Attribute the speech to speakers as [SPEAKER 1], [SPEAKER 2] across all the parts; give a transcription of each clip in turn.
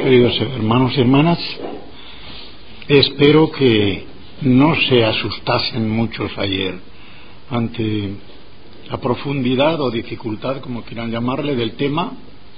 [SPEAKER 1] Queridos hermanos y hermanas, espero que no se asustasen muchos ayer ante la profundidad o dificultad, como quieran llamarle, del tema,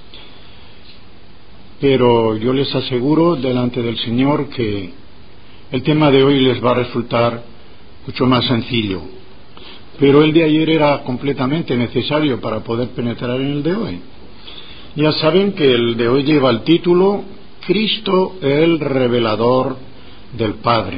[SPEAKER 1] pero yo les aseguro delante del Señor que el tema de hoy les va a resultar mucho más sencillo, pero el de ayer era completamente necesario para poder penetrar en el de hoy. Ya saben que el de hoy lleva el título Cristo el revelador del Padre.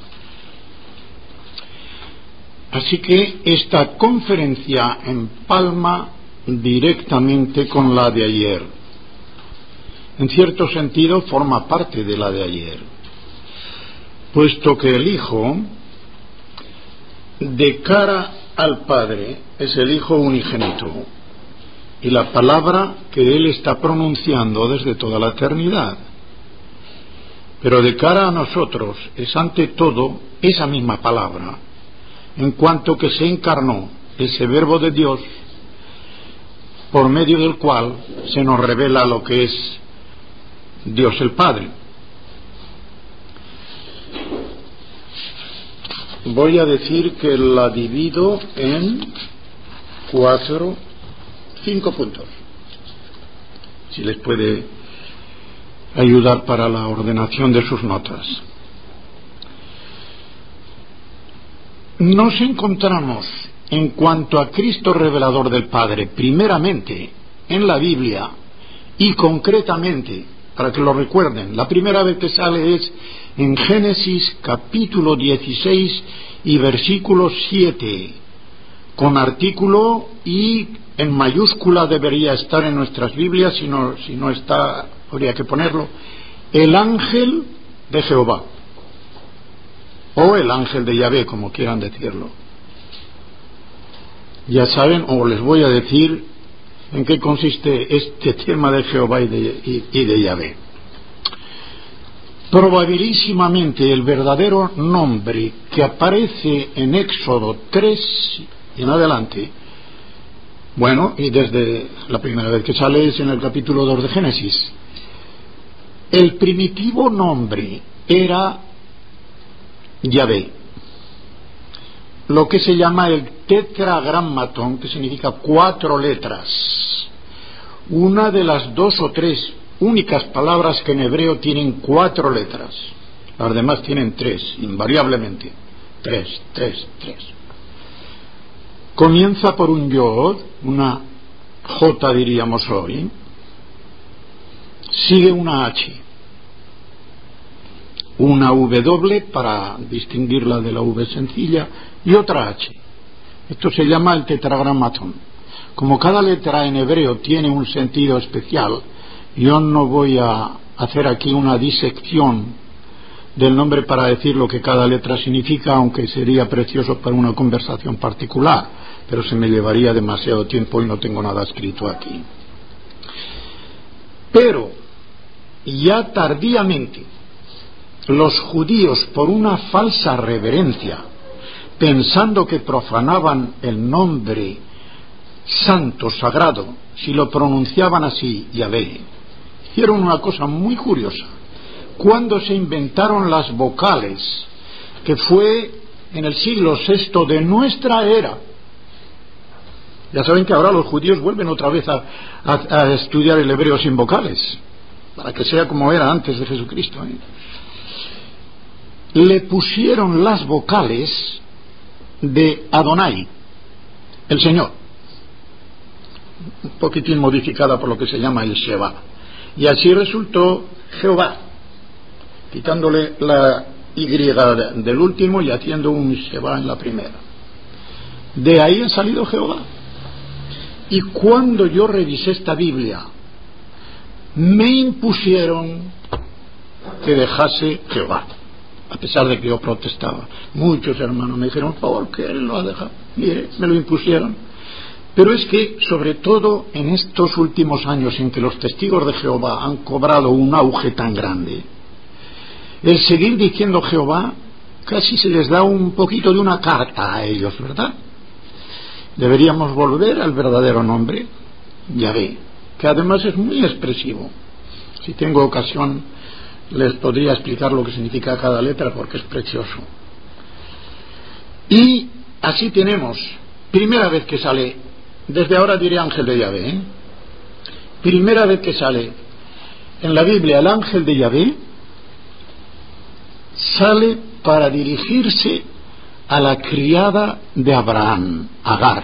[SPEAKER 1] Así que esta conferencia empalma directamente con la de ayer. En cierto sentido forma parte de la de ayer, puesto que el Hijo, de cara al Padre, es el Hijo unigénito y la palabra que Él está pronunciando desde toda la eternidad. Pero de cara a nosotros es ante todo esa misma palabra, en cuanto que se encarnó ese Verbo de Dios, por medio del cual se nos revela lo que es Dios el Padre. Voy a decir que la divido en 5 puntos, si les puede ayudar para la ordenación de sus notas. Nos encontramos, en cuanto a Cristo revelador del Padre, primeramente en la Biblia y concretamente, para que lo recuerden, la primera vez que sale es en Génesis capítulo 16 y versículo 7, con artículo y en mayúscula debería estar en nuestras Biblias, si no está, habría que ponerlo, el ángel de Jehová, o el ángel de Yahvé, como quieran decirlo. Ya saben, o les voy a decir en qué consiste este tema de Jehová y de Yahvé. Probabilísimamente el verdadero nombre que aparece en Éxodo 3 y en adelante, bueno, y desde la primera vez que sale es en el capítulo 2 de Génesis, el primitivo nombre era Yahvé, lo que se llama el tetragrammatón, que significa 4 letras, una de las 2 o 3 únicas palabras que en hebreo tienen 4 letras, las demás tienen 3, invariablemente, 3. Comienza por un yod, una J diríamos hoy, sigue una H, una W para distinguirla de la V sencilla y otra H. Esto se llama el tetragrammatón. Como cada letra en hebreo tiene un sentido especial, yo no voy a hacer aquí una disección del nombre para decir lo que cada letra significa, aunque sería precioso para una conversación particular, pero se me llevaría demasiado tiempo y no tengo nada escrito aquí. Pero ya tardíamente los judíos, por una falsa reverencia, pensando que profanaban el nombre santo, sagrado, si lo pronunciaban así, Yahvé, hicieron una cosa muy curiosa. Cuando se inventaron las vocales, que fue en el siglo VI de nuestra era, ya saben que ahora los judíos vuelven otra vez a estudiar el hebreo sin vocales, para que sea como era antes de Jesucristo, le pusieron las vocales de Adonai, el Señor, un poquitín modificada por lo que se llama el Sheba, y así resultó Jehová, quitándole la Y del último y haciendo un Sheba en la primera. De ahí ha salido Jehová. Y cuando yo revisé esta Biblia, me impusieron que dejase Jehová, a pesar de que yo protestaba. Muchos hermanos me dijeron, ¿por qué él lo ha dejado? Mire, me lo impusieron. Pero es que, sobre todo en estos últimos años en que los testigos de Jehová han cobrado un auge tan grande, el seguir diciendo Jehová casi se les da un poquito de una carta a ellos, ¿verdad? Deberíamos volver al verdadero nombre, Yahvé, que además es muy expresivo. Si tengo ocasión, les podría explicar lo que significa cada letra porque es precioso. Y así tenemos, primera vez que sale, desde ahora diré ángel de Yahvé, primera vez que sale en la Biblia el ángel de Yahvé, sale para dirigirse a la criada de Abraham, Agar,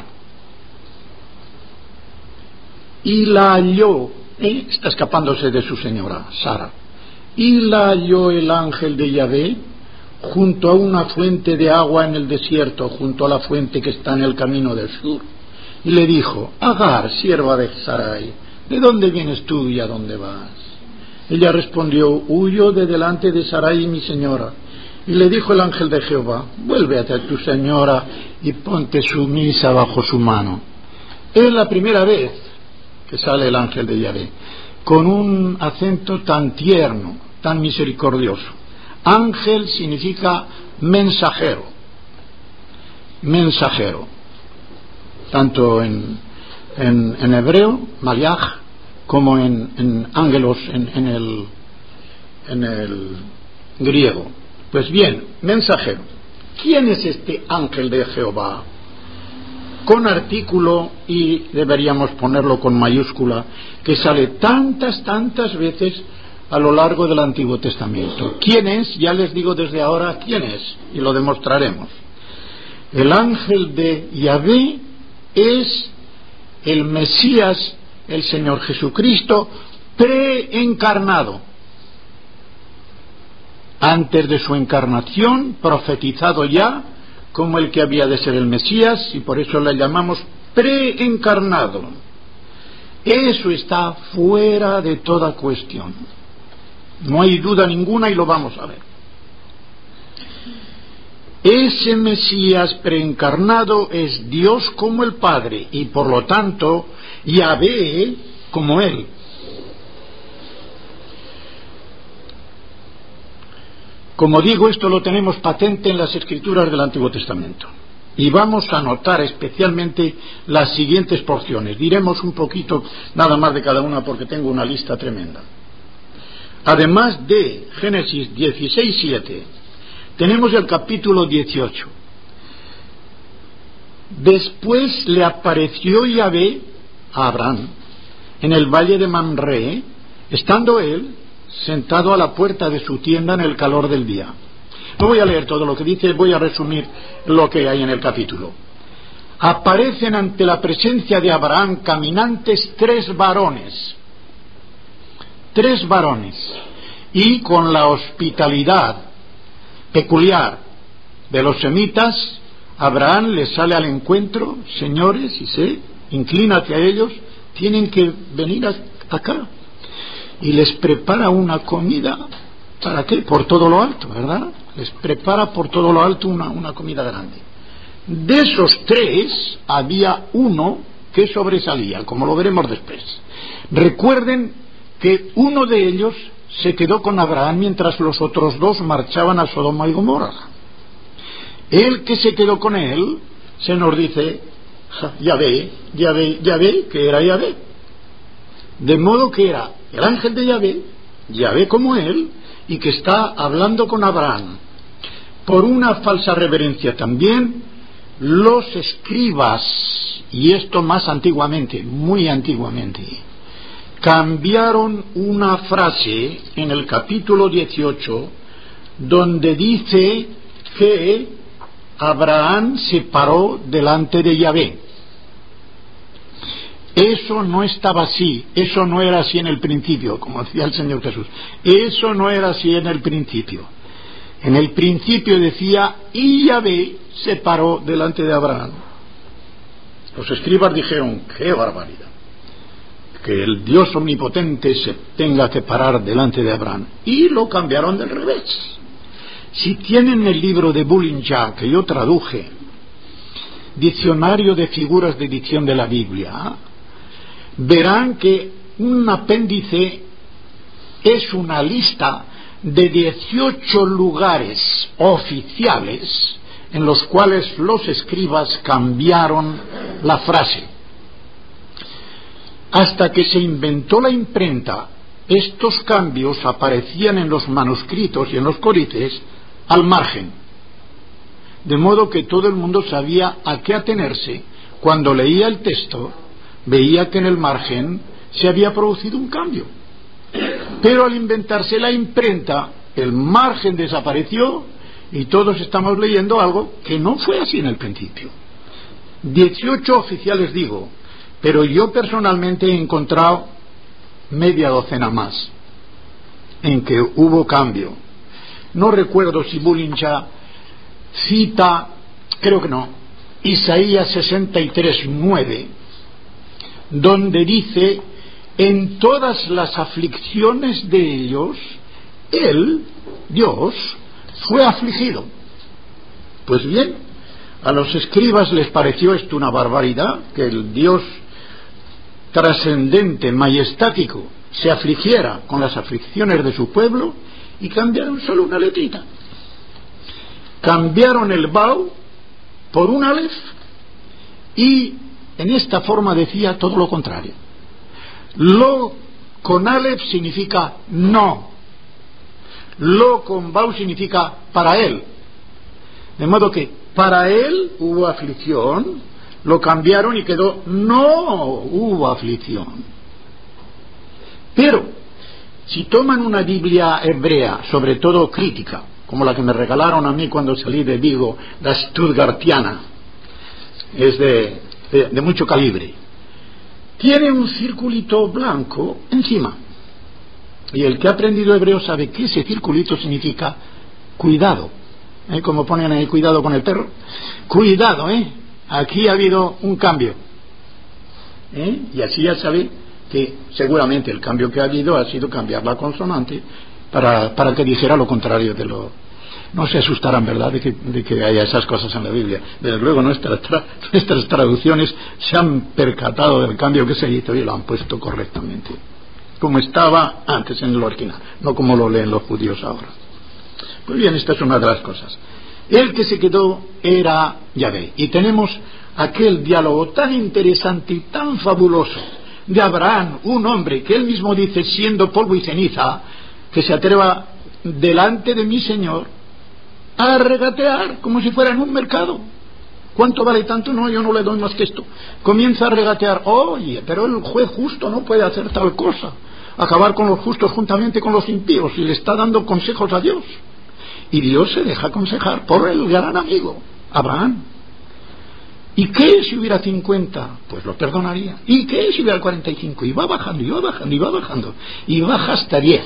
[SPEAKER 1] y la halló, está escapándose de su señora, Sara, y la halló el ángel de Yahvé junto a una fuente de agua en el desierto, junto a la fuente que está en el camino del sur, y le dijo: Agar, sierva de Sarai, ¿de dónde vienes tú y a dónde vas? Ella respondió: huyo de delante de Sarai, mi señora. Y le dijo el ángel de Jehová: vuélvete a tu señora y ponte sumisa bajo su mano. Es la primera vez que sale el ángel de Yahvé, con un acento tan tierno, tan misericordioso. Ángel significa mensajero, mensajero, tanto en hebreo, Maliach, como en ángelos, en el griego. Pues bien, mensajero. ¿Quién es este ángel de Jehová? Con artículo, y deberíamos ponerlo con mayúscula, que sale tantas veces a lo largo del Antiguo Testamento. ¿Quién es? Ya les digo desde ahora quién es, y lo demostraremos. El ángel de Yahvé es el Mesías, el Señor Jesucristo, preencarnado. Antes de su encarnación, profetizado ya como el que había de ser el Mesías, y por eso le llamamos preencarnado. Eso está fuera de toda cuestión. No hay duda ninguna, y lo vamos a ver. Ese Mesías preencarnado es Dios como el Padre, y por lo tanto Yahvé como Él. Como digo, esto lo tenemos patente en las Escrituras del Antiguo Testamento. Y vamos a notar especialmente las siguientes porciones. Diremos un poquito nada más de cada una porque tengo una lista tremenda. Además de Génesis 16:7, tenemos el capítulo 18. Después le apareció Yahvé a Abraham en el valle de Mamre, estando él sentado a la puerta de su tienda en el calor del día. No voy a leer todo lo que dice, voy a resumir lo que hay en el capítulo. Aparecen ante la presencia de Abraham caminantes tres varones, y con la hospitalidad peculiar de los semitas, Abraham les sale al encuentro: señores, y se inclina hacia ellos, tienen que venir acá. Y les prepara una comida, ¿para qué? Por todo lo alto, ¿verdad? Les prepara por todo lo alto una comida grande. De esos tres había uno que sobresalía, como lo veremos después. Recuerden que uno de ellos se quedó con Abraham mientras los otros dos marchaban a Sodoma y Gomorra. El que se quedó con él, se nos dice Yahvé, que era Yahvé. De modo que era el ángel de Yahvé como él, y que está hablando con Abraham. Por una falsa reverencia también, los escribas, y esto más antiguamente, muy antiguamente, cambiaron una frase en el capítulo 18, donde dice que Abraham se paró delante de Yahvé. Eso no estaba así, eso no era así en el principio, como decía el Señor Jesús. Eso no era así en el principio. En el principio decía: y Yahvé se paró delante de Abraham. Los escribas dijeron: ¡qué barbaridad! Que el Dios omnipotente se tenga que parar delante de Abraham. Y lo cambiaron del revés. Si tienen el libro de Bullinger, que yo traduje, Diccionario de Figuras de Edición de la Biblia, verán que un apéndice es una lista de 18 lugares oficiales en los cuales los escribas cambiaron la frase. Hasta que se inventó la imprenta estos cambios aparecían en los manuscritos y en los códices al margen, de modo que todo el mundo sabía a qué atenerse. Cuando leía el texto, veía que en el margen se había producido un cambio. Pero al inventarse la imprenta, el margen desapareció y todos estamos leyendo algo que no fue así en el principio. 18 oficiales digo, pero yo personalmente he encontrado media docena más en que hubo cambio. No recuerdo si Bullinger cita, creo que no, Isaías 63:9, donde dice: en todas las aflicciones de ellos, Él, Dios, fue afligido. Pues bien, a los escribas les pareció esto una barbaridad, que el Dios trascendente, majestático, se afligiera con las aflicciones de su pueblo, y cambiaron solo una letrita. Cambiaron el Bau por un Aleph, y en esta forma decía todo lo contrario. Lo con Aleph significa no, lo con Bau significa para él, de modo que para él hubo aflicción, lo cambiaron y quedó no hubo aflicción. Pero si toman una Biblia hebrea, sobre todo crítica, como la que me regalaron a mí cuando salí de Vigo, la Stuttgartiana, es de mucho calibre, tiene un circulito blanco encima, y el que ha aprendido hebreo sabe que ese circulito significa cuidado, como ponen ahí cuidado con el perro, cuidado, aquí ha habido un cambio, y así ya sabe que seguramente el cambio que ha habido ha sido cambiar la consonante para que dijera lo contrario de lo... No se asustarán, ¿verdad?, de que haya esas cosas en la Biblia. Desde luego nuestras traducciones se han percatado del cambio que se hizo y lo han puesto correctamente, como estaba antes en el original, no como lo leen los judíos ahora. Pues bien, esta es una de las cosas. El que se quedó era Yahvé, y tenemos aquel diálogo tan interesante y tan fabuloso de Abraham, un hombre que él mismo dice, siendo polvo y ceniza, que se atreva delante de mi Señor a regatear como si fuera en un mercado. ¿Cuánto vale tanto? No, yo no le doy más que esto. Comienza a regatear. Oye, pero el juez justo no puede hacer tal cosa, acabar con los justos juntamente con los impíos, y le está dando consejos a Dios, y Dios se deja aconsejar por el gran amigo Abraham. ¿Y qué si hubiera 50? Pues lo perdonaría. ¿Y qué si hubiera 45? Y va bajando, y va bajando, y va bajando, y baja hasta 10.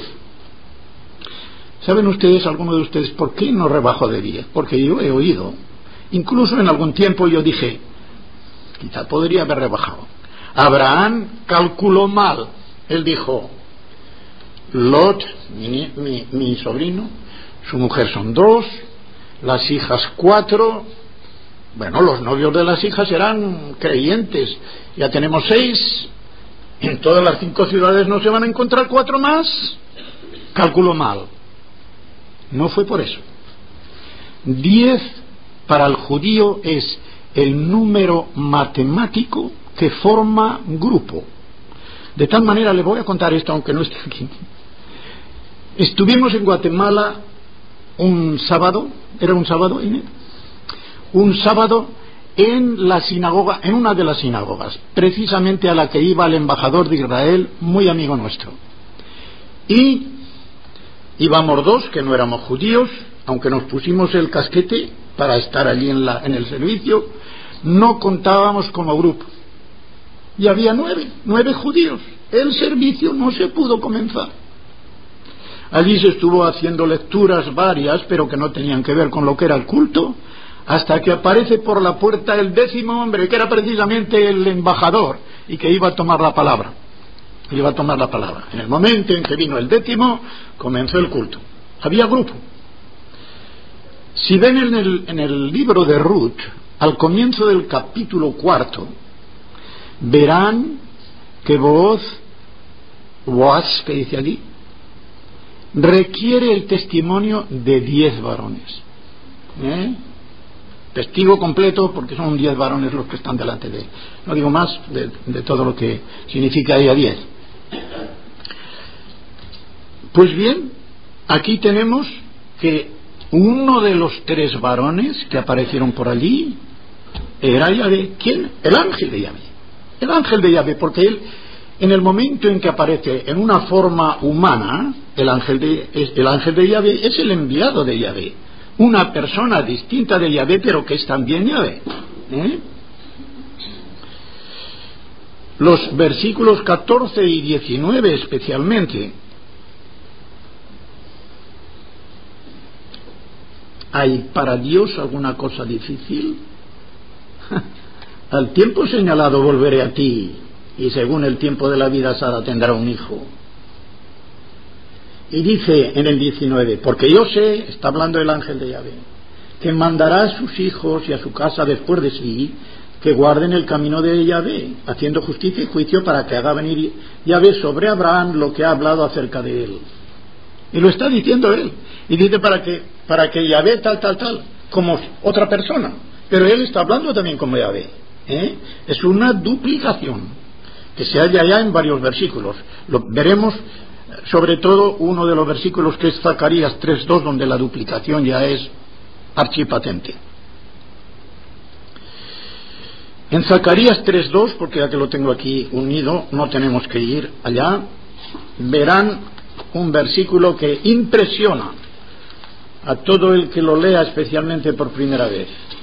[SPEAKER 1] ¿Saben ustedes, alguno de ustedes, por qué no rebajó de 10? Porque yo he oído, incluso en algún tiempo yo dije, quizá podría haber rebajado. Abraham calculó mal. Él dijo, Lot, mi sobrino, su mujer son 2, las hijas 4. Bueno, los novios de las hijas eran creyentes. Ya tenemos 6. En todas las 5 ciudades no se van a encontrar 4 más. Calculó mal. No fue por eso. 10 para el judío es el número matemático que forma grupo. De tal manera, le voy a contar esto aunque no esté aquí. Estuvimos en Guatemala un sábado, era un sábado, un sábado en la sinagoga, en una de las sinagogas, precisamente a la que iba el embajador de Israel, muy amigo nuestro. Y íbamos 2 que no éramos judíos, aunque nos pusimos el casquete para estar allí en el servicio, no contábamos como grupo. Y había 9 judíos. El servicio no se pudo comenzar. Allí se estuvo haciendo lecturas varias, pero que no tenían que ver con lo que era el culto, hasta que aparece por la puerta el 10º hombre, que era precisamente el embajador, y que iba a tomar la palabra. En el momento en que vino el 10º, comenzó el culto. Había grupo. Si ven en el libro de Ruth, al comienzo del capítulo 4, verán que Boaz, que dice allí, requiere el testimonio de 10 varones. Testigo completo, porque son 10 varones los que están delante de él. No digo más de todo lo que significa ella 10. Pues bien, aquí tenemos que uno de los 3 varones que aparecieron por allí era Yahvé. ¿Quién? El ángel de Yahvé. El ángel de Yahvé, porque él, en el momento en que aparece en una forma humana, el ángel de Yahvé es el enviado de Yahvé, una persona distinta de Yahvé, pero que es también Yahvé. Los versículos 14 y 19 especialmente. ¿Hay para Dios alguna cosa difícil? Al tiempo señalado volveré a ti, y según el tiempo de la vida Sara tendrá un hijo. Y dice en el 19, porque yo sé, está hablando el ángel de Yahvé, que mandará a sus hijos y a su casa después de sí, que guarden el camino de Yahvé, haciendo justicia y juicio, para que haga venir Yahvé sobre Abraham lo que ha hablado acerca de él. Y lo está diciendo él. Y dice para que Yahvé tal, como otra persona. Pero él está hablando también como Yahvé. Es una duplicación que se halla ya en varios versículos. Lo veremos, sobre todo uno de los versículos que es Zacarías 3:2, donde la duplicación ya es archipatente. En Zacarías 3:2, porque ya que lo tengo aquí unido, no tenemos que ir allá, verán un versículo que impresiona a todo el que lo lea, especialmente por primera vez.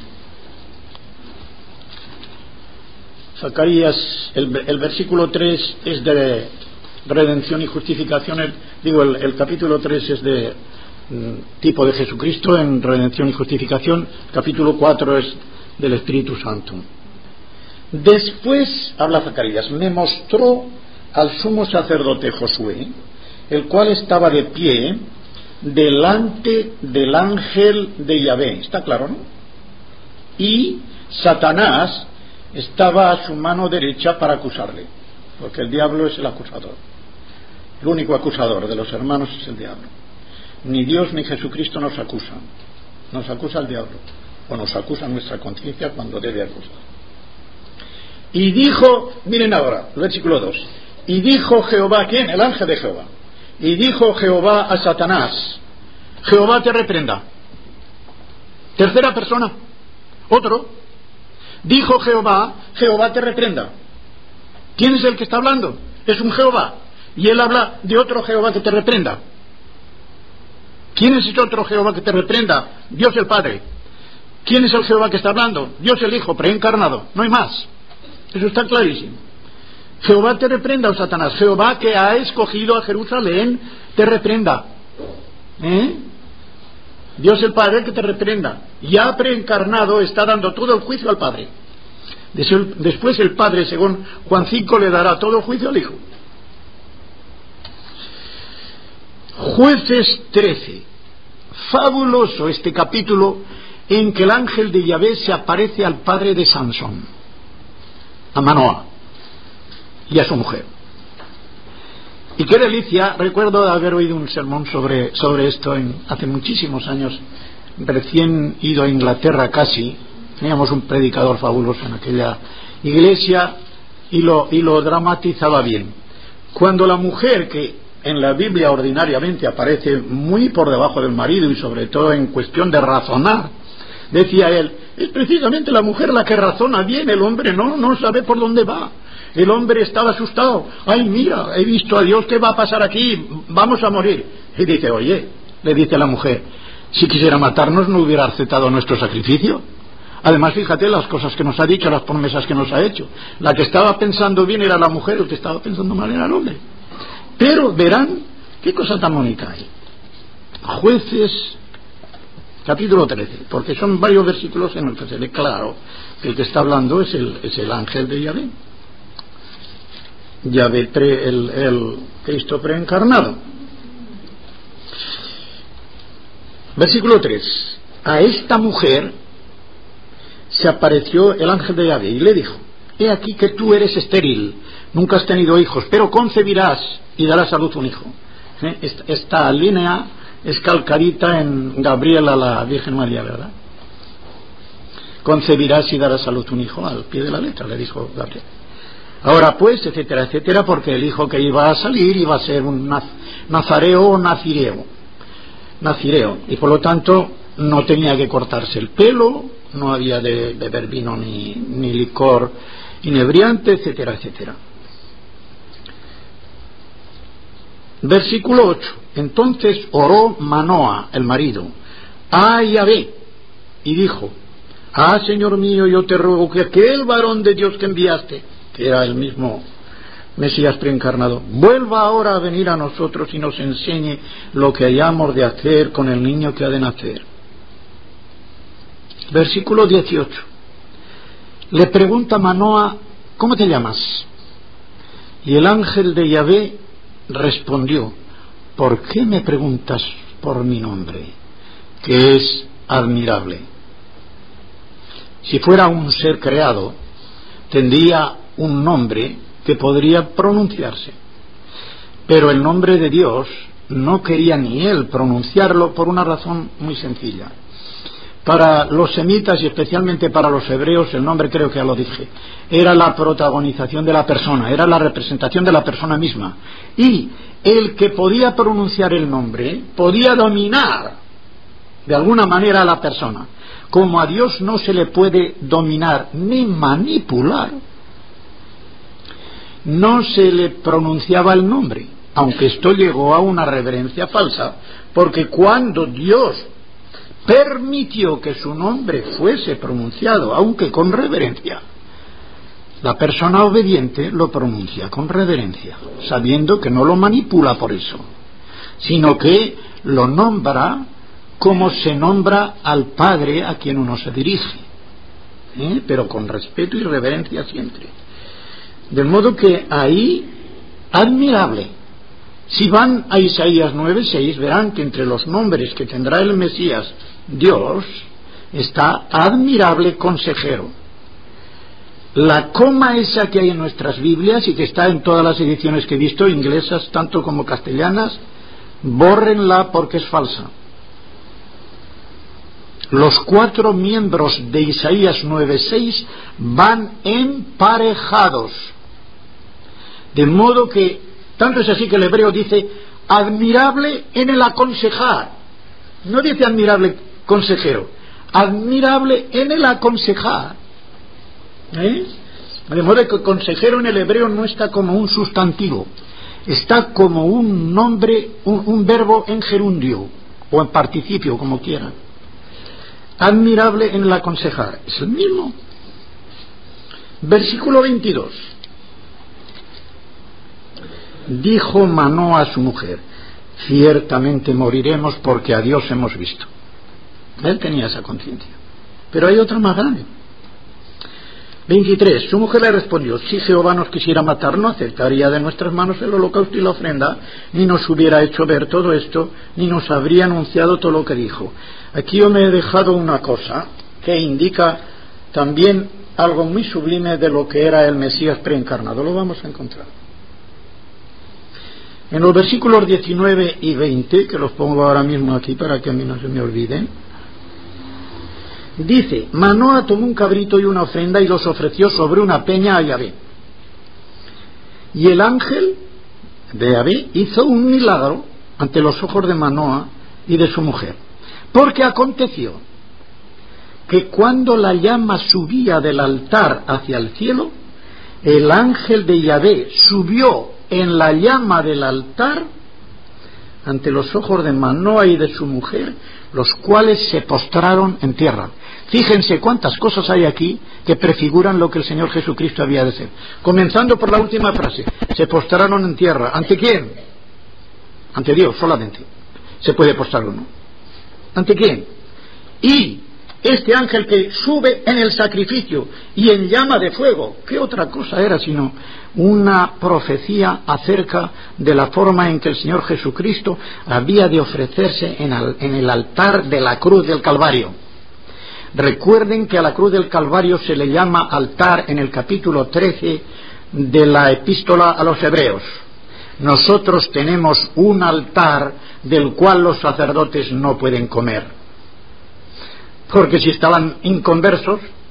[SPEAKER 1] Zacarías, el versículo 3 es de redención y justificación, el capítulo 3 es de tipo de Jesucristo en redención y justificación, capítulo 4 es del Espíritu Santo. Después, habla Zacarías, me mostró al sumo sacerdote Josué, el cual estaba de pie delante del ángel de Yahvé. ¿Está claro, no? Y Satanás estaba a su mano derecha para acusarle, porque el diablo es el acusador. El único acusador de los hermanos es el diablo. Ni Dios ni Jesucristo nos acusan. Nos acusa el diablo, o nos acusa nuestra conciencia cuando debe acusar. Y dijo, miren ahora, el versículo 2, y dijo Jehová, ¿quién? El ángel de Jehová. Y dijo Jehová a Satanás, Jehová te reprenda. Tercera persona, otro. Dijo Jehová, Jehová te reprenda. ¿Quién es el que está hablando? Es un Jehová. Y él habla de otro Jehová que te reprenda. ¿Quién es ese otro Jehová que te reprenda? Dios el Padre. ¿Quién es el Jehová que está hablando? Dios el Hijo, preencarnado. No hay más. Eso está clarísimo. Jehová te reprenda, oh Satanás. Jehová que ha escogido a Jerusalén te reprenda. Dios el Padre que te reprenda. Ya preencarnado está dando todo el juicio al Padre. Después el Padre, según Juan 5, le dará todo el juicio al Hijo. Jueces 13. Fabuloso este capítulo en que el ángel de Yahvé se aparece al padre de Sansón, a Manoah, y a su mujer. Y qué delicia. Recuerdo haber oído un sermón sobre esto hace muchísimos años, recién ido a Inglaterra casi. Teníamos un predicador fabuloso en aquella iglesia y lo dramatizaba bien. Cuando la mujer, que en la Biblia ordinariamente aparece muy por debajo del marido y sobre todo en cuestión de razonar, decía él, es precisamente la mujer la que razona bien, el hombre no sabe por dónde va. El hombre estaba asustado. Ay, mira, he visto a Dios, ¿qué va a pasar aquí? Vamos a morir. Y dice, oye, le dice la mujer, si quisiera matarnos no hubiera aceptado nuestro sacrificio. Además, fíjate las cosas que nos ha dicho, las promesas que nos ha hecho. La que estaba pensando bien era la mujer, el que estaba pensando mal era el hombre. Pero verán qué cosa tan bonita hay. Jueces capítulo 13, porque son varios versículos en los que se ve claro que el que está hablando es el ángel de Yahvé. Yahvé, el Cristo preencarnado. Versículo 3. A esta mujer se apareció el ángel de Yahvé y le dijo, he aquí que tú eres estéril, nunca has tenido hijos, pero concebirás y darás a luz un hijo. Esta línea es calcadita en Gabriel a la Virgen María, ¿verdad? Concebirás y darás a luz un hijo, al pie de la letra, le dijo Gabriel. Ahora pues, etcétera, etcétera, porque el hijo que iba a salir iba a ser un nazareo o nacireo, y por lo tanto no tenía que cortarse el pelo, no había de beber vino ni licor inebriante, etcétera, etcétera. Versículo 8. Entonces oró Manoa, el marido, a Yahvé, y dijo: Señor mío, yo te ruego que aquel varón de Dios que enviaste, que era el mismo Mesías preencarnado, vuelva ahora a venir a nosotros y nos enseñe lo que hayamos de hacer con el niño que ha de nacer. Versículo 18. Le pregunta Manoa: ¿cómo te llamas? Y el ángel de Yahvé respondió: ¿por qué me preguntas por mi nombre, que es admirable? Si fuera un ser creado, tendría un nombre que podría pronunciarse, pero el nombre de Dios no quería ni él pronunciarlo por una razón muy sencilla. Para los semitas y especialmente para los hebreos, el nombre, creo que ya lo dije, era la protagonización de la persona, era la representación de la persona misma, y el que podía pronunciar el nombre podía dominar de alguna manera a la persona. Como a Dios no se le puede dominar ni manipular, no se le pronunciaba el nombre, aunque esto llegó a una reverencia falsa, porque cuando Dios permitió que su nombre fuese pronunciado, aunque con reverencia, la persona obediente lo pronuncia con reverencia, sabiendo que no lo manipula por eso, sino que lo nombra como se nombra al Padre a quien uno se dirige, pero con respeto y reverencia siempre. De modo que ahí, admirable. Si van a Isaías 9:6, verán que entre los nombres que tendrá el Mesías Dios está admirable consejero. La coma esa que hay en nuestras Biblias y que está en todas las ediciones que he visto, inglesas tanto como castellanas, bórrenla porque es falsa. Los 4 miembros de Isaías 9:6 van emparejados, de modo que tanto es así que el hebreo dice admirable en el aconsejar, no dice admirable consejero, admirable en el aconsejar, de modo que consejero en el hebreo no está como un sustantivo, está como un nombre, un verbo en gerundio o en participio, como quieran. Admirable en el aconsejar, es el mismo. Versículo 22. Dijo Manoa a su mujer: ciertamente moriremos porque a Dios hemos visto. Él tenía esa conciencia, pero hay otra más grande. 23. Su mujer le respondió: si Jehová nos quisiera matar, no aceptaría de nuestras manos el holocausto y la ofrenda, ni nos hubiera hecho ver todo esto, ni nos habría anunciado todo lo que dijo. Aquí yo me he dejado una cosa que indica también algo muy sublime de lo que era el Mesías preencarnado. Lo vamos a encontrar en los versículos 19 y 20, que los pongo ahora mismo aquí para que a mí no se me olviden. Dice: Manoa tomó un cabrito y una ofrenda y los ofreció sobre una peña a Yahvé. Y el ángel de Yahvé hizo un milagro ante los ojos de Manoa y de su mujer, porque aconteció que cuando la llama subía del altar hacia el cielo, el ángel de Yahvé subió en la llama del altar ante los ojos de Manoa y de su mujer, los cuales se postraron en tierra. Fíjense cuántas cosas hay aquí que prefiguran lo que el Señor Jesucristo había de ser. Comenzando por la última frase: se postraron en tierra. ¿Ante quién? Ante Dios solamente se puede postrar uno. ¿Ante quién? Y este ángel que sube en el sacrificio y en llama de fuego, ¿qué otra cosa era sino una profecía acerca de la forma en que el Señor Jesucristo había de ofrecerse en el altar de la cruz del Calvario? Recuerden que a la cruz del Calvario se le llama altar en el capítulo 13 de la epístola a los Hebreos. Nosotros tenemos un altar del cual los sacerdotes no pueden comer, porque si estaban inconversos,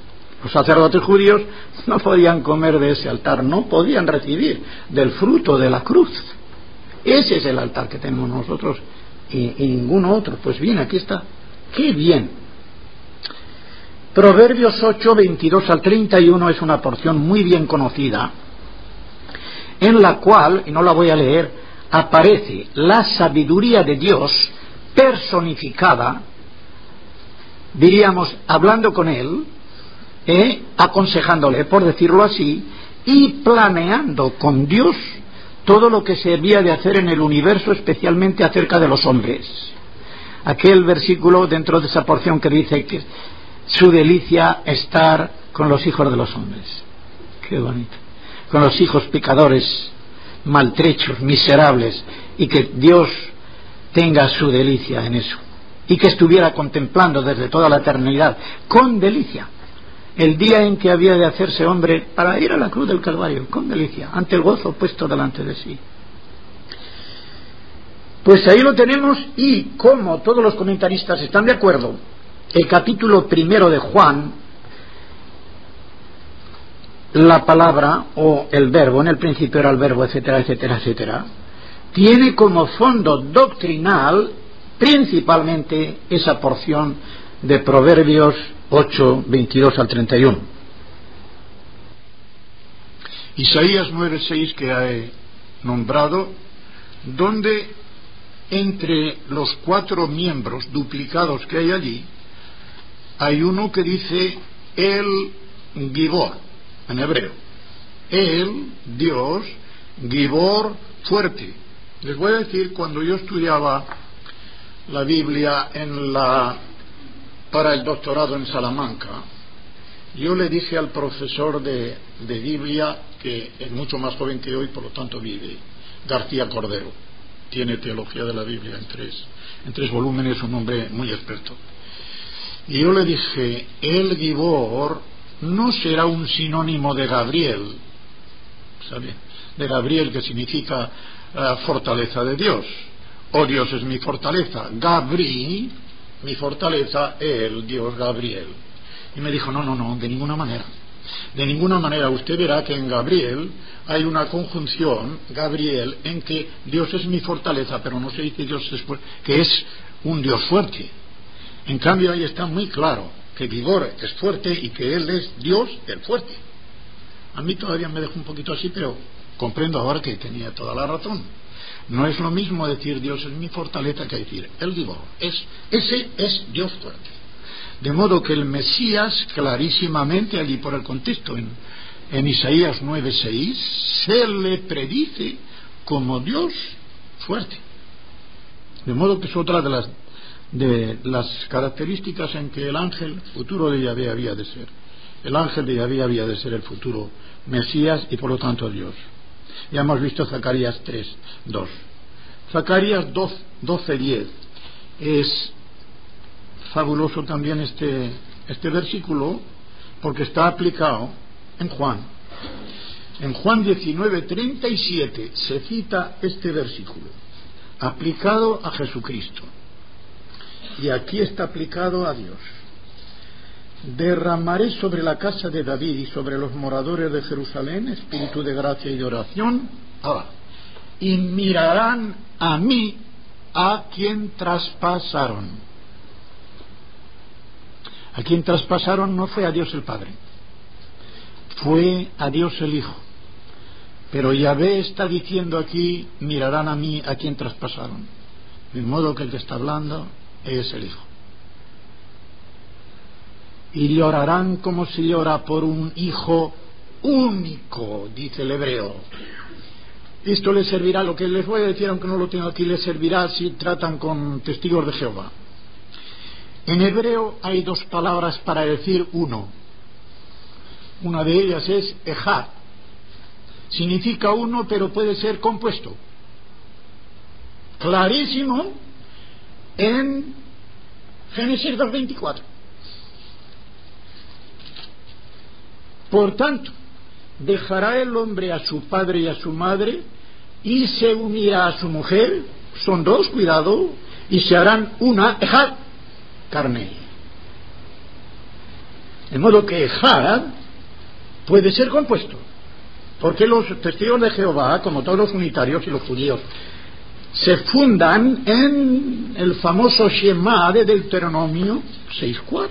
[SPEAKER 1] Los sacerdotes judíos no podían comer de ese altar, no podían recibir del fruto de la cruz. Ese es el altar que tenemos nosotros y ninguno otro. Pues bien, aquí está. ¡Qué bien! Proverbios 8, 22 al 31 es una porción muy bien conocida, en la cual, y no la voy a leer, aparece la sabiduría de Dios personificada, diríamos, hablando con Él, aconsejándole, por decirlo así, y planeando con Dios todo lo que se había de hacer en el universo, especialmente acerca de los hombres. Aquel versículo dentro de esa porción que dice que su delicia estar con los hijos de los hombres. Qué bonito. Con los hijos pecadores, maltrechos, miserables, y que Dios tenga su delicia en eso. Y que estuviera contemplando desde toda la eternidad, con delicia, el día en que había de hacerse hombre para ir a la cruz del Calvario, con delicia, ante el gozo puesto delante de sí. Pues ahí lo tenemos, y como todos los comentaristas están de acuerdo, el capítulo 1 de Juan, la palabra o el verbo, en el principio era el verbo, etcétera, etcétera, etcétera, tiene como fondo doctrinal principalmente esa porción de Proverbios 8, 22 al 31.
[SPEAKER 2] Isaías 9:6 que he nombrado, donde entre los 4 miembros duplicados que hay allí, hay uno que dice el Gibor, en hebreo. El, Dios, Gibor, fuerte. Les voy a decir, cuando yo estudiaba la Biblia para el doctorado en Salamanca, yo le dije al profesor de Biblia, que es mucho más joven que hoy, por lo tanto vive, García Cordero, tiene teología de la Biblia en 3 volúmenes, un hombre muy experto. Y yo le dije, el Gibor no será un sinónimo de Gabriel, ¿sabe? De Gabriel, que significa fortaleza de Dios, o Dios es mi fortaleza, Gabri, mi fortaleza, el Dios Gabriel. Y me dijo, no, de ninguna manera. De ninguna manera. Usted verá que en Gabriel hay una conjunción, Gabriel, en que Dios es mi fortaleza, pero no se dice Dios es que es un Dios fuerte. En cambio ahí está muy claro que Gibor es fuerte y que Él es Dios el fuerte. A mí todavía me dejó un poquito así, pero comprendo ahora que tenía toda la razón. No es lo mismo decir Dios es mi fortaleza que decir el Gibor. Ese es Dios fuerte. De modo que el Mesías, clarísimamente allí por el contexto, en Isaías 9:6, se le predice como Dios fuerte. De modo que es otra de las características en que el ángel futuro de Yahvé había de ser. El ángel de Yahvé había de ser el futuro Mesías y por lo tanto Dios. Ya hemos visto Zacarías 3:2. Zacarías 12:10. Es fabuloso también este versículo, porque está aplicado en Juan. En Juan 19:37 se cita este versículo, aplicado a Jesucristo. Y aquí está aplicado a Dios. Derramaré sobre la casa de David y sobre los moradores de Jerusalén espíritu de gracia y de oración. Y mirarán a mí, a quien traspasaron. A quien traspasaron no fue a Dios el Padre, fue a Dios el Hijo. Pero Yahvé está diciendo aquí, mirarán a mí, a quien traspasaron. De modo que el que está hablando es el Hijo. Y llorarán como se llora por un hijo único, dice el hebreo. Esto les servirá, lo que les voy a decir, aunque no lo tengo aquí, les servirá si tratan con testigos de Jehová. En hebreo hay 2 palabras para decir uno. Una de ellas es ejad. Significa uno, pero puede ser compuesto. Clarísimo en Génesis 2:24. Por tanto, dejará el hombre a su padre y a su madre y se unirá a su mujer, son 2, cuidado, y se harán una ejad, carne.
[SPEAKER 1] De modo que Ejad puede ser compuesto, porque los testigos de Jehová, como todos los unitarios y los judíos, se fundan en el famoso Shema de Deuteronomio 6:4.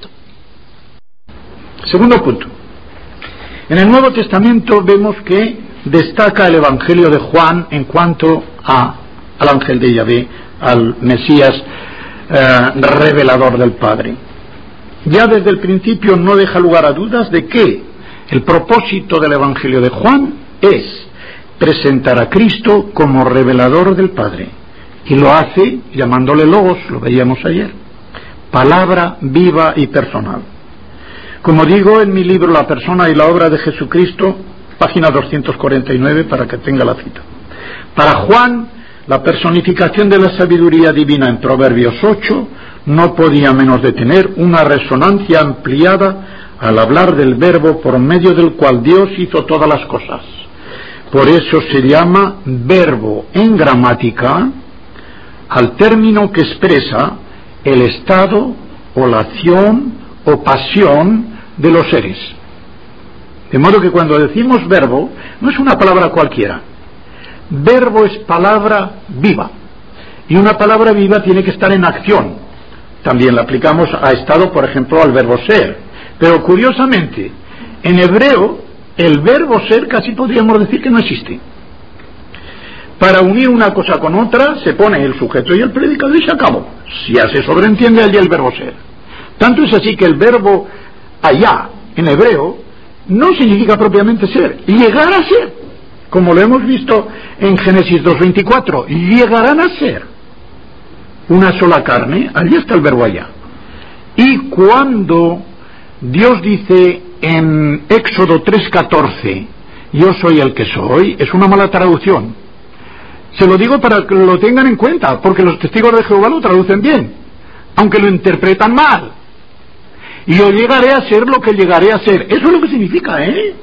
[SPEAKER 1] Segundo punto. En el Nuevo Testamento vemos que destaca el Evangelio de Juan en cuanto al ángel de Yahvé, al Mesías revelador del Padre. Ya desde el principio no deja lugar a dudas de que el propósito del Evangelio de Juan es presentar a Cristo como revelador del Padre, y lo hace llamándole Logos, lo veíamos ayer, palabra viva y personal. Como digo en mi libro La persona y la obra de Jesucristo, página 249, para que tenga la cita. Para Juan, la personificación de la sabiduría divina en Proverbios 8 no podía menos de tener una resonancia ampliada al hablar del verbo por medio del cual Dios hizo todas las cosas. Por eso se llama verbo en gramática al término que expresa el estado o la acción o pasión de los seres. De modo que cuando decimos verbo, no es una palabra cualquiera. Verbo es palabra viva, y una palabra viva tiene que estar en acción. También la aplicamos a estado, por ejemplo, al verbo ser. Pero curiosamente, en hebreo, el verbo ser casi podríamos decir que no existe. Para unir una cosa con otra, se pone el sujeto y el predicado y se acabó. Ya se sobreentiende allí el verbo ser. Tanto es así que el verbo allá, en hebreo, no significa propiamente ser, llegar a ser, como lo hemos visto en Génesis 2:24, llegarán a ser una sola carne. Allí está el verbo allá. Y cuando Dios dice en Éxodo 3:14, yo soy el que soy, es una mala traducción. Se lo digo para que lo tengan en cuenta, porque los testigos de Jehová lo traducen bien, aunque lo interpretan mal. Y yo llegaré a ser lo que llegaré a ser. Eso es lo que significa,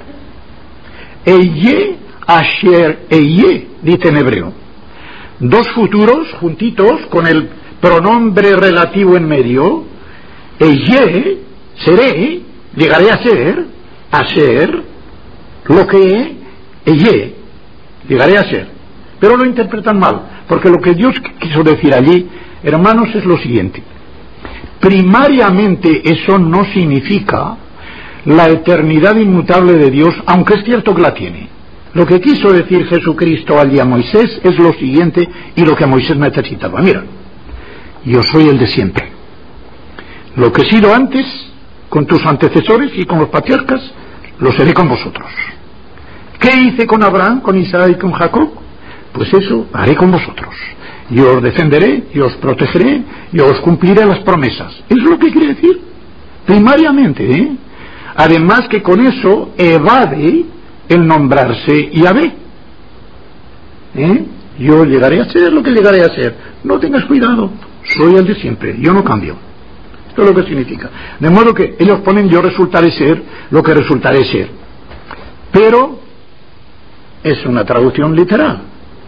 [SPEAKER 1] Eye, Asher, Eye, dice en hebreo. Dos futuros juntitos con el pronombre relativo en medio. Eye, seré, llegaré a ser lo que Eye, llegaré a ser. Pero lo interpretan mal, porque lo que Dios quiso decir allí, hermanos, es lo siguiente. Primariamente eso no significa la eternidad inmutable de Dios, aunque es cierto que la tiene. Lo que quiso decir Jesucristo allí a Moisés es lo siguiente, y lo que Moisés necesitaba. Mira, yo soy el de siempre. Lo que he sido antes con tus antecesores y con los patriarcas, lo seré con vosotros. ¿Qué hice con Abraham, con Isaac y con Jacob? Pues eso haré con vosotros. Yo os defenderé, yo os protegeré, yo os cumpliré las promesas. Eso es lo que quiere decir, primariamente, Además que con eso evade el nombrarse Yahvé. Yo llegaré a ser lo que llegaré a ser. No tengas cuidado, soy el de siempre, yo no cambio. Esto es lo que significa. De modo que ellos ponen yo resultaré ser lo que resultaré ser. Pero es una traducción literal.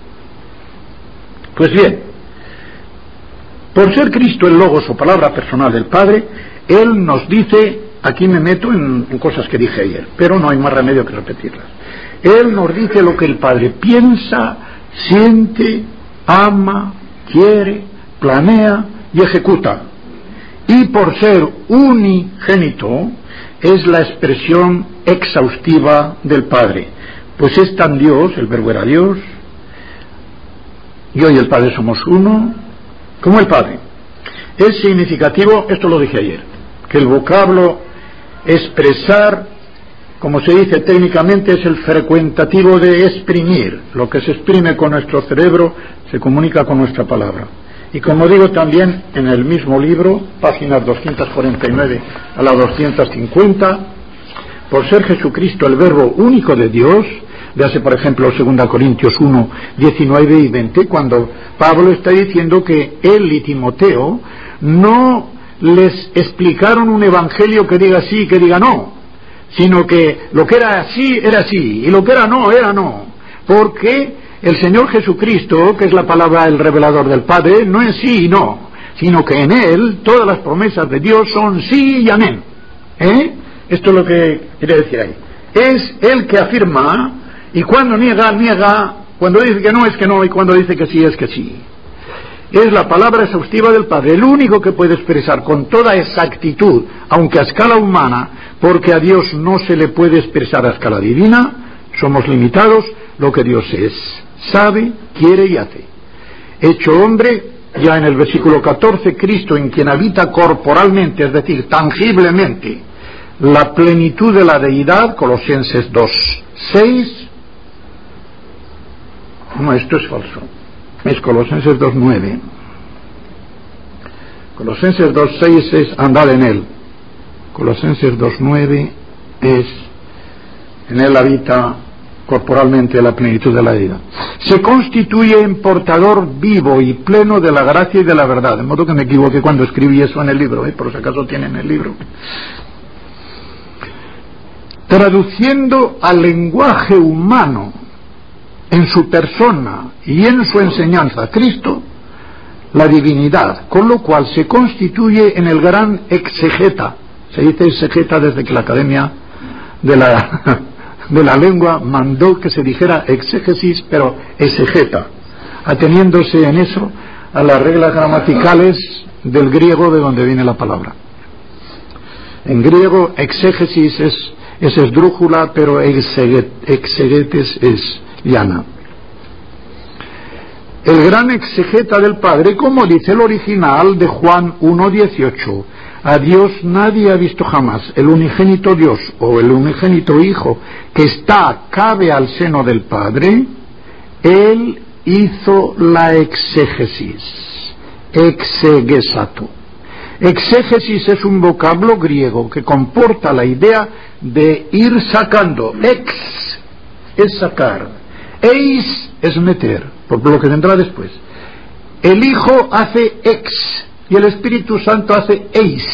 [SPEAKER 1] Pues bien, por ser Cristo el Logos o palabra personal del Padre, Él nos dice, aquí me meto en cosas que dije ayer, pero no hay más remedio que repetirlas. Él nos dice lo que el Padre piensa, siente, ama, quiere, planea y ejecuta. Y por ser unigénito, es la expresión exhaustiva del Padre. Pues es tan Dios, el Verbo era Dios, yo y el Padre somos uno, como el Padre. Es significativo, esto lo dije ayer, que el vocablo expresar, como se dice técnicamente, es el frecuentativo de exprimir. Lo que se exprime con nuestro cerebro se comunica con nuestra palabra. Y como digo también en el mismo libro, páginas 249 a la 250, por ser Jesucristo el Verbo único de Dios, véase por ejemplo 2 Corintios 1, 19 y 20, cuando Pablo está diciendo que él y Timoteo no les explicaron un evangelio que diga sí y que diga no, sino que lo que era sí, y lo que era no, porque el Señor Jesucristo, que es la palabra el revelador del Padre, no es sí y no, sino que en Él todas las promesas de Dios son sí y amén. Esto es lo que quiere decir ahí. Es el que afirma, y cuando niega, niega, cuando dice que no es que no, y cuando dice que sí es que sí. Es la palabra exhaustiva del Padre, el único que puede expresar con toda exactitud, aunque a escala humana, porque a Dios no se le puede expresar a escala divina, somos limitados, lo que Dios es, sabe, quiere y hace. Hecho hombre, ya en el versículo 14, Cristo, en quien habita corporalmente, es decir, tangiblemente, la plenitud de la deidad, Colosenses 2:6. No, esto es falso. Es Colosenses 2:9. Colosenses 2:6 es andad en él. Colosenses 2:9 es en él habita corporalmente la plenitud de la vida. Se constituye en portador vivo y pleno de la gracia y de la verdad. De modo que me equivoqué cuando escribí eso en el libro, por si acaso tienen el libro. Traduciendo al lenguaje humano en su persona y en su enseñanza Cristo, la divinidad, con lo cual se constituye en el gran exegeta. Se dice exegeta desde que la Academia de la Lengua mandó que se dijera exégesis, pero exegeta, ateniéndose en eso a las reglas gramaticales del griego de donde viene la palabra. En griego exégesis es esdrújula, pero exegetes es llana. El gran exegeta del Padre, como dice el original de Juan 1:18, a Dios nadie ha visto jamás, el unigénito Dios o el unigénito Hijo que cabe al seno del Padre, Él hizo la exégesis, exegesato. Exégesis es un vocablo griego que comporta la idea de ir sacando. Ex es sacar, eis es meter, por lo que vendrá después. El Hijo hace ex y el Espíritu Santo hace eis.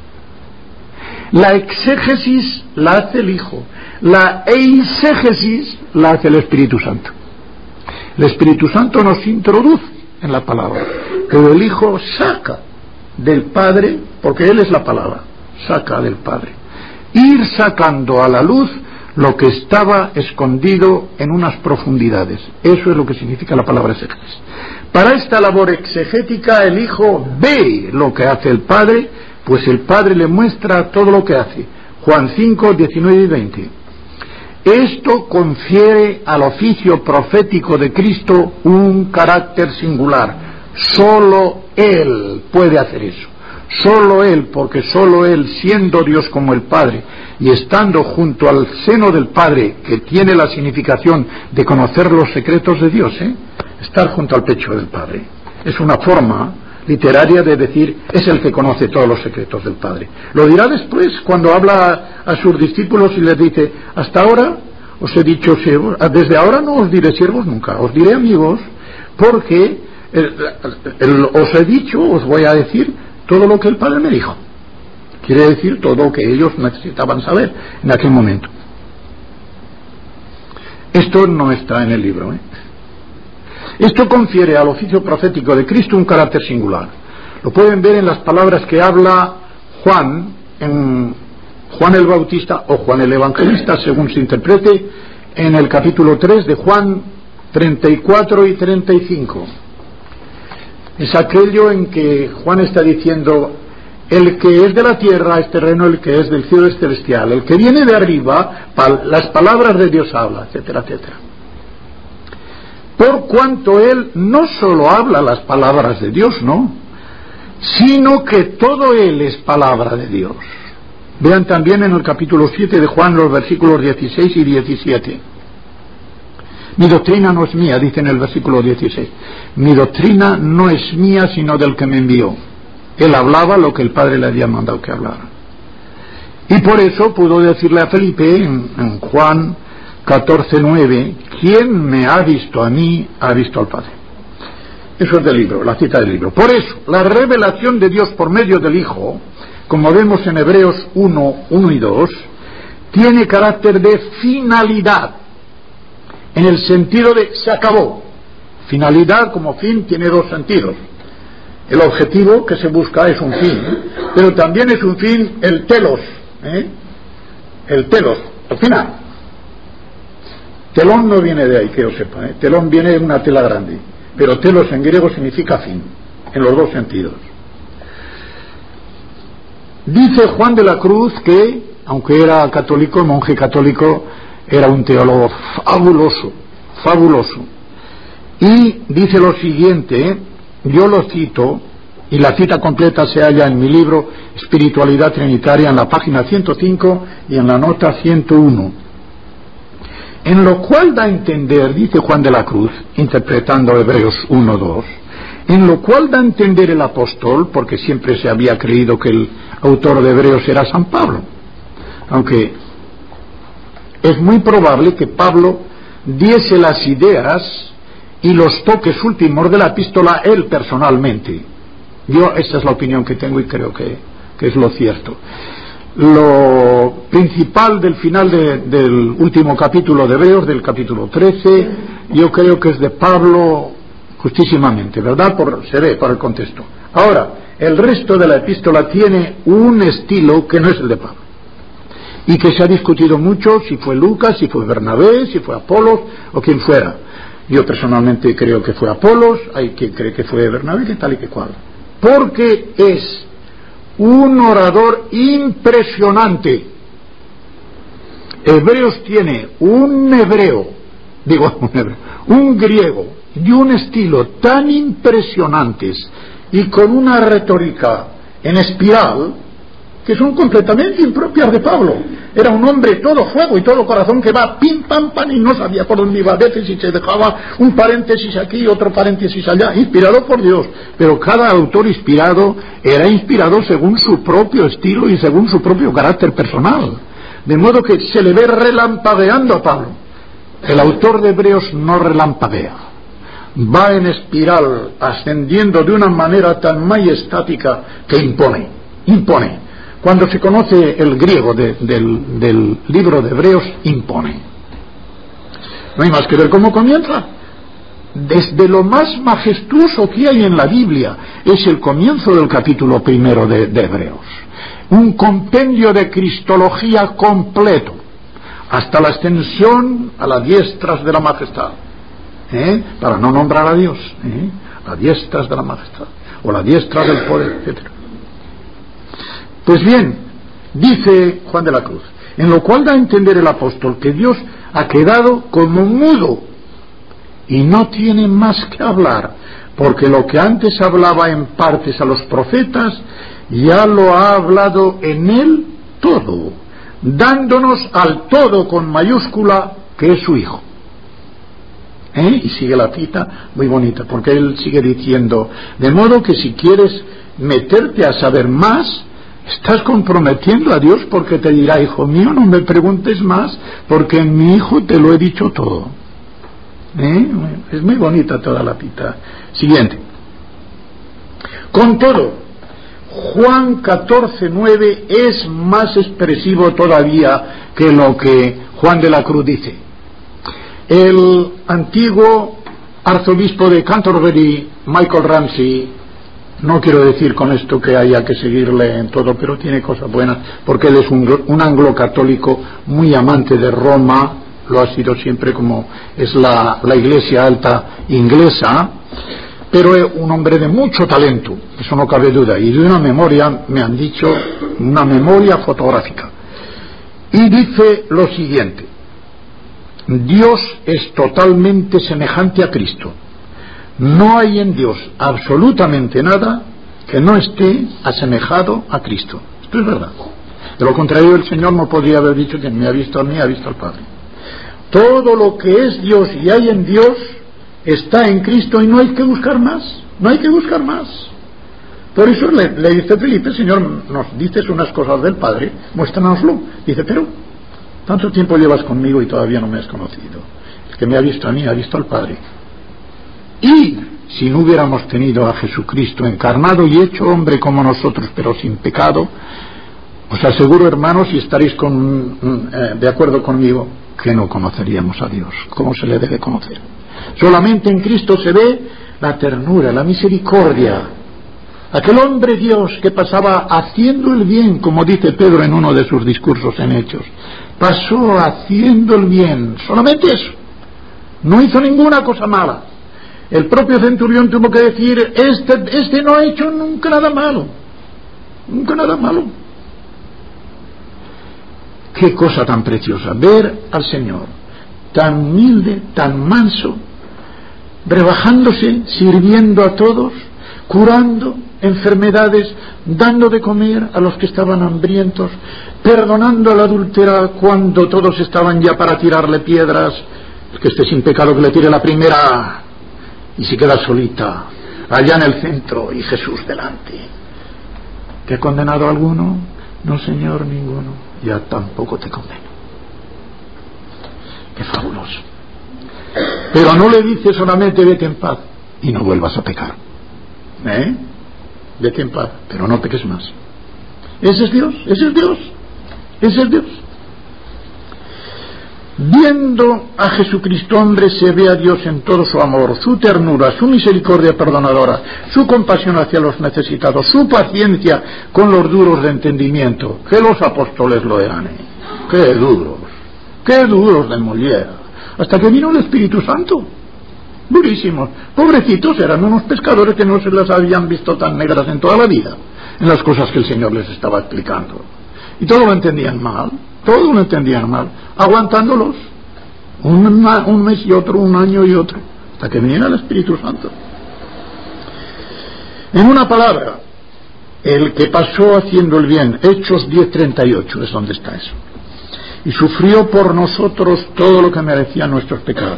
[SPEAKER 1] La exégesis la hace el Hijo, la eisegesis la hace el Espíritu Santo. El Espíritu Santo nos introduce en la palabra, pero el Hijo saca del Padre, porque Él es la palabra, saca del Padre. Ir sacando a la luz lo que estaba escondido en unas profundidades. Eso es lo que significa la palabra exégesis. Para esta labor exegética el Hijo ve lo que hace el Padre, pues el Padre le muestra todo lo que hace. Juan 5:19 y 20. Esto confiere al oficio profético de Cristo un carácter singular. Solo Él puede hacer eso. Solo Él, porque solo Él, siendo Dios como el Padre y estando junto al seno del Padre, que tiene la significación de conocer los secretos de Dios, estar junto al pecho del Padre. Es una forma literaria de decir, es el que conoce todos los secretos del Padre. Lo dirá después cuando habla a sus discípulos y les dice, hasta ahora os he dicho siervos, desde ahora no os diré siervos nunca, os diré amigos, porque os he dicho, os voy a decir todo lo que el Padre me dijo. Quiere decir todo lo que ellos necesitaban saber en aquel momento. Esto no está en el libro. Esto confiere al oficio profético de Cristo un carácter singular. Lo pueden ver en las palabras que habla Juan, en Juan el Bautista o Juan el Evangelista, según se interprete, en el capítulo 3 de Juan 34 y 35. Es aquello en que Juan está diciendo, el que es de la tierra es terreno, el que es del cielo es celestial, el que viene de arriba, las palabras de Dios habla, etcétera, etcétera. Por cuanto Él no solo habla las palabras de Dios, no, sino que todo Él es palabra de Dios. Vean también en el capítulo 7 de Juan los versículos 16 y 17. Mi doctrina no es mía, dice en el versículo 16. Mi doctrina no es mía, sino del que me envió. Él hablaba lo que el Padre le había mandado que hablara. Y por eso pudo decirle a Felipe en Juan 14:9, ¿quién me ha visto a mí, ha visto al Padre? Eso es del libro, la cita del libro. Por eso, la revelación de Dios por medio del Hijo, como vemos en Hebreos 1:1 y 2, tiene carácter de finalidad, en el sentido de se acabó. Finalidad como fin tiene dos sentidos. El objetivo que se busca es un fin, pero también es un fin el telos, el telos, al final. Telón no viene de ahí, que yo sepa, ¿eh? Telón viene de una tela grande, pero telos en griego significa fin, en los dos sentidos. Dice Juan de la Cruz que, aunque era católico, monje católico, era un teólogo fabuloso, fabuloso. Y dice lo siguiente, yo lo cito, y la cita completa se halla en mi libro Espiritualidad Trinitaria, en la página 105 y en la nota 101. En lo cual da a entender, dice Juan de la Cruz, interpretando Hebreos 1:2, en lo cual da a entender el apóstol, porque siempre se había creído que el autor de Hebreos era San Pablo, aunque es muy probable que Pablo diese las ideas y los toques últimos de la epístola él personalmente. Esa es la opinión que tengo y creo que es lo cierto. Lo principal del final del último capítulo de Hebreos, del capítulo 13, yo creo que es de Pablo justísimamente, ¿verdad? Se ve por el contexto. Ahora, el resto de la epístola tiene un estilo que no es el de Pablo, y que se ha discutido mucho si fue Lucas, si fue Bernabé, si fue Apolos o quien fuera. Yo personalmente creo que fue Apolos, hay quien cree que fue Bernabé, que tal y que cual, porque es un orador impresionante. Hebreos tiene un griego y un estilo tan impresionantes y con una retórica en espiral que son completamente impropias de Pablo. Era un hombre todo fuego y todo corazón que va pim pam pam y no sabía por dónde iba a veces y se dejaba un paréntesis aquí, otro paréntesis allá, inspirado por Dios. Pero cada autor inspirado era inspirado según su propio estilo y según su propio carácter personal, de modo que se le ve relampagueando a Pablo. El autor de Hebreos no relampaguea, va en espiral, ascendiendo de una manera tan majestática que impone. Cuando se conoce el griego del libro de Hebreos, impone. No hay más que ver cómo comienza. Desde lo más majestuoso que hay en la Biblia es el comienzo del capítulo 1 de Hebreos. Un compendio de cristología completo, hasta la ascensión a las diestras de la majestad. Para no nombrar a Dios, las diestras de la majestad, o la diestra del poder, etc. Pues bien, dice Juan de la Cruz, en lo cual da a entender el apóstol que Dios ha quedado como mudo y no tiene más que hablar, porque lo que antes hablaba en partes a los profetas, ya lo ha hablado en él todo, dándonos al todo con mayúscula, que es su Hijo. Y sigue la cita muy bonita, porque él sigue diciendo, de modo que si quieres meterte a saber más, estás comprometiendo a Dios, porque te dirá, hijo mío, no me preguntes más, porque en mi Hijo te lo he dicho todo. Es muy bonita toda la cita. Siguiente. Con todo, Juan 14:9 es más expresivo todavía que lo que Juan de la Cruz dice. El antiguo arzobispo de Canterbury, Michael Ramsey, no quiero decir con esto que haya que seguirle en todo, pero tiene cosas buenas, porque él es un anglo-católico muy amante de Roma, lo ha sido siempre, como es la Iglesia alta inglesa, pero es un hombre de mucho talento, eso no cabe duda, y de una memoria, me han dicho, una memoria fotográfica. Y dice lo siguiente: Dios es totalmente semejante a Cristo. No hay en Dios absolutamente nada que no esté asemejado a Cristo. Esto es verdad. De lo contrario, el Señor no podría haber dicho que me ha visto a mí, ha visto al Padre. Todo lo que es Dios y hay en Dios está en Cristo y no hay que buscar más. No hay que buscar más. Por eso le dice Felipe, Señor, nos dices unas cosas del Padre, muéstranoslo. Dice, pero tanto tiempo llevas conmigo y todavía no me has conocido. El que me ha visto a mí ha visto al Padre. Y si no hubiéramos tenido a Jesucristo encarnado y hecho hombre como nosotros, pero sin pecado, os aseguro, hermanos, y estaréis de acuerdo conmigo, que no conoceríamos a Dios como se le debe conocer. Solamente en Cristo se ve la ternura, la misericordia. Aquel hombre Dios que pasaba haciendo el bien, como dice Pedro en uno de sus discursos en Hechos, pasó haciendo el bien, solamente eso, no hizo ninguna cosa mala. El propio centurión tuvo que decir, este no ha hecho nunca nada malo, nunca nada malo. Qué cosa tan preciosa, ver al Señor tan humilde, tan manso, rebajándose, sirviendo a todos, curando enfermedades, dando de comer a los que estaban hambrientos, perdonando a la adúltera cuando todos estaban ya para tirarle piedras. El que esté sin pecado que le tire la primera, y se queda solita allá en el centro y Jesús delante. ¿Te ha condenado alguno? No, Señor, ninguno. Ya tampoco te condeno. Qué fabuloso. Pero no le dice solamente vete en paz y no vuelvas a pecar. Vete en paz, pero no peques más. Ese es Dios, ese es Dios, ese es Dios. Viendo a Jesucristo hombre se ve a Dios en todo su amor, su ternura, su misericordia perdonadora, su compasión hacia los necesitados, su paciencia con los duros de entendimiento. Que los apóstoles lo eran, qué duros de Molière, hasta que vino el Espíritu Santo, durísimos, pobrecitos, eran unos pescadores que no se las habían visto tan negras en toda la vida, en las cosas que el Señor les estaba explicando, y todo lo entendían mal, aguantándolos un mes y otro, un año y otro, hasta que viniera el Espíritu Santo. En una palabra, el que pasó haciendo el bien, Hechos 10:38 es donde está eso, y sufrió por nosotros todo lo que merecían nuestros pecados.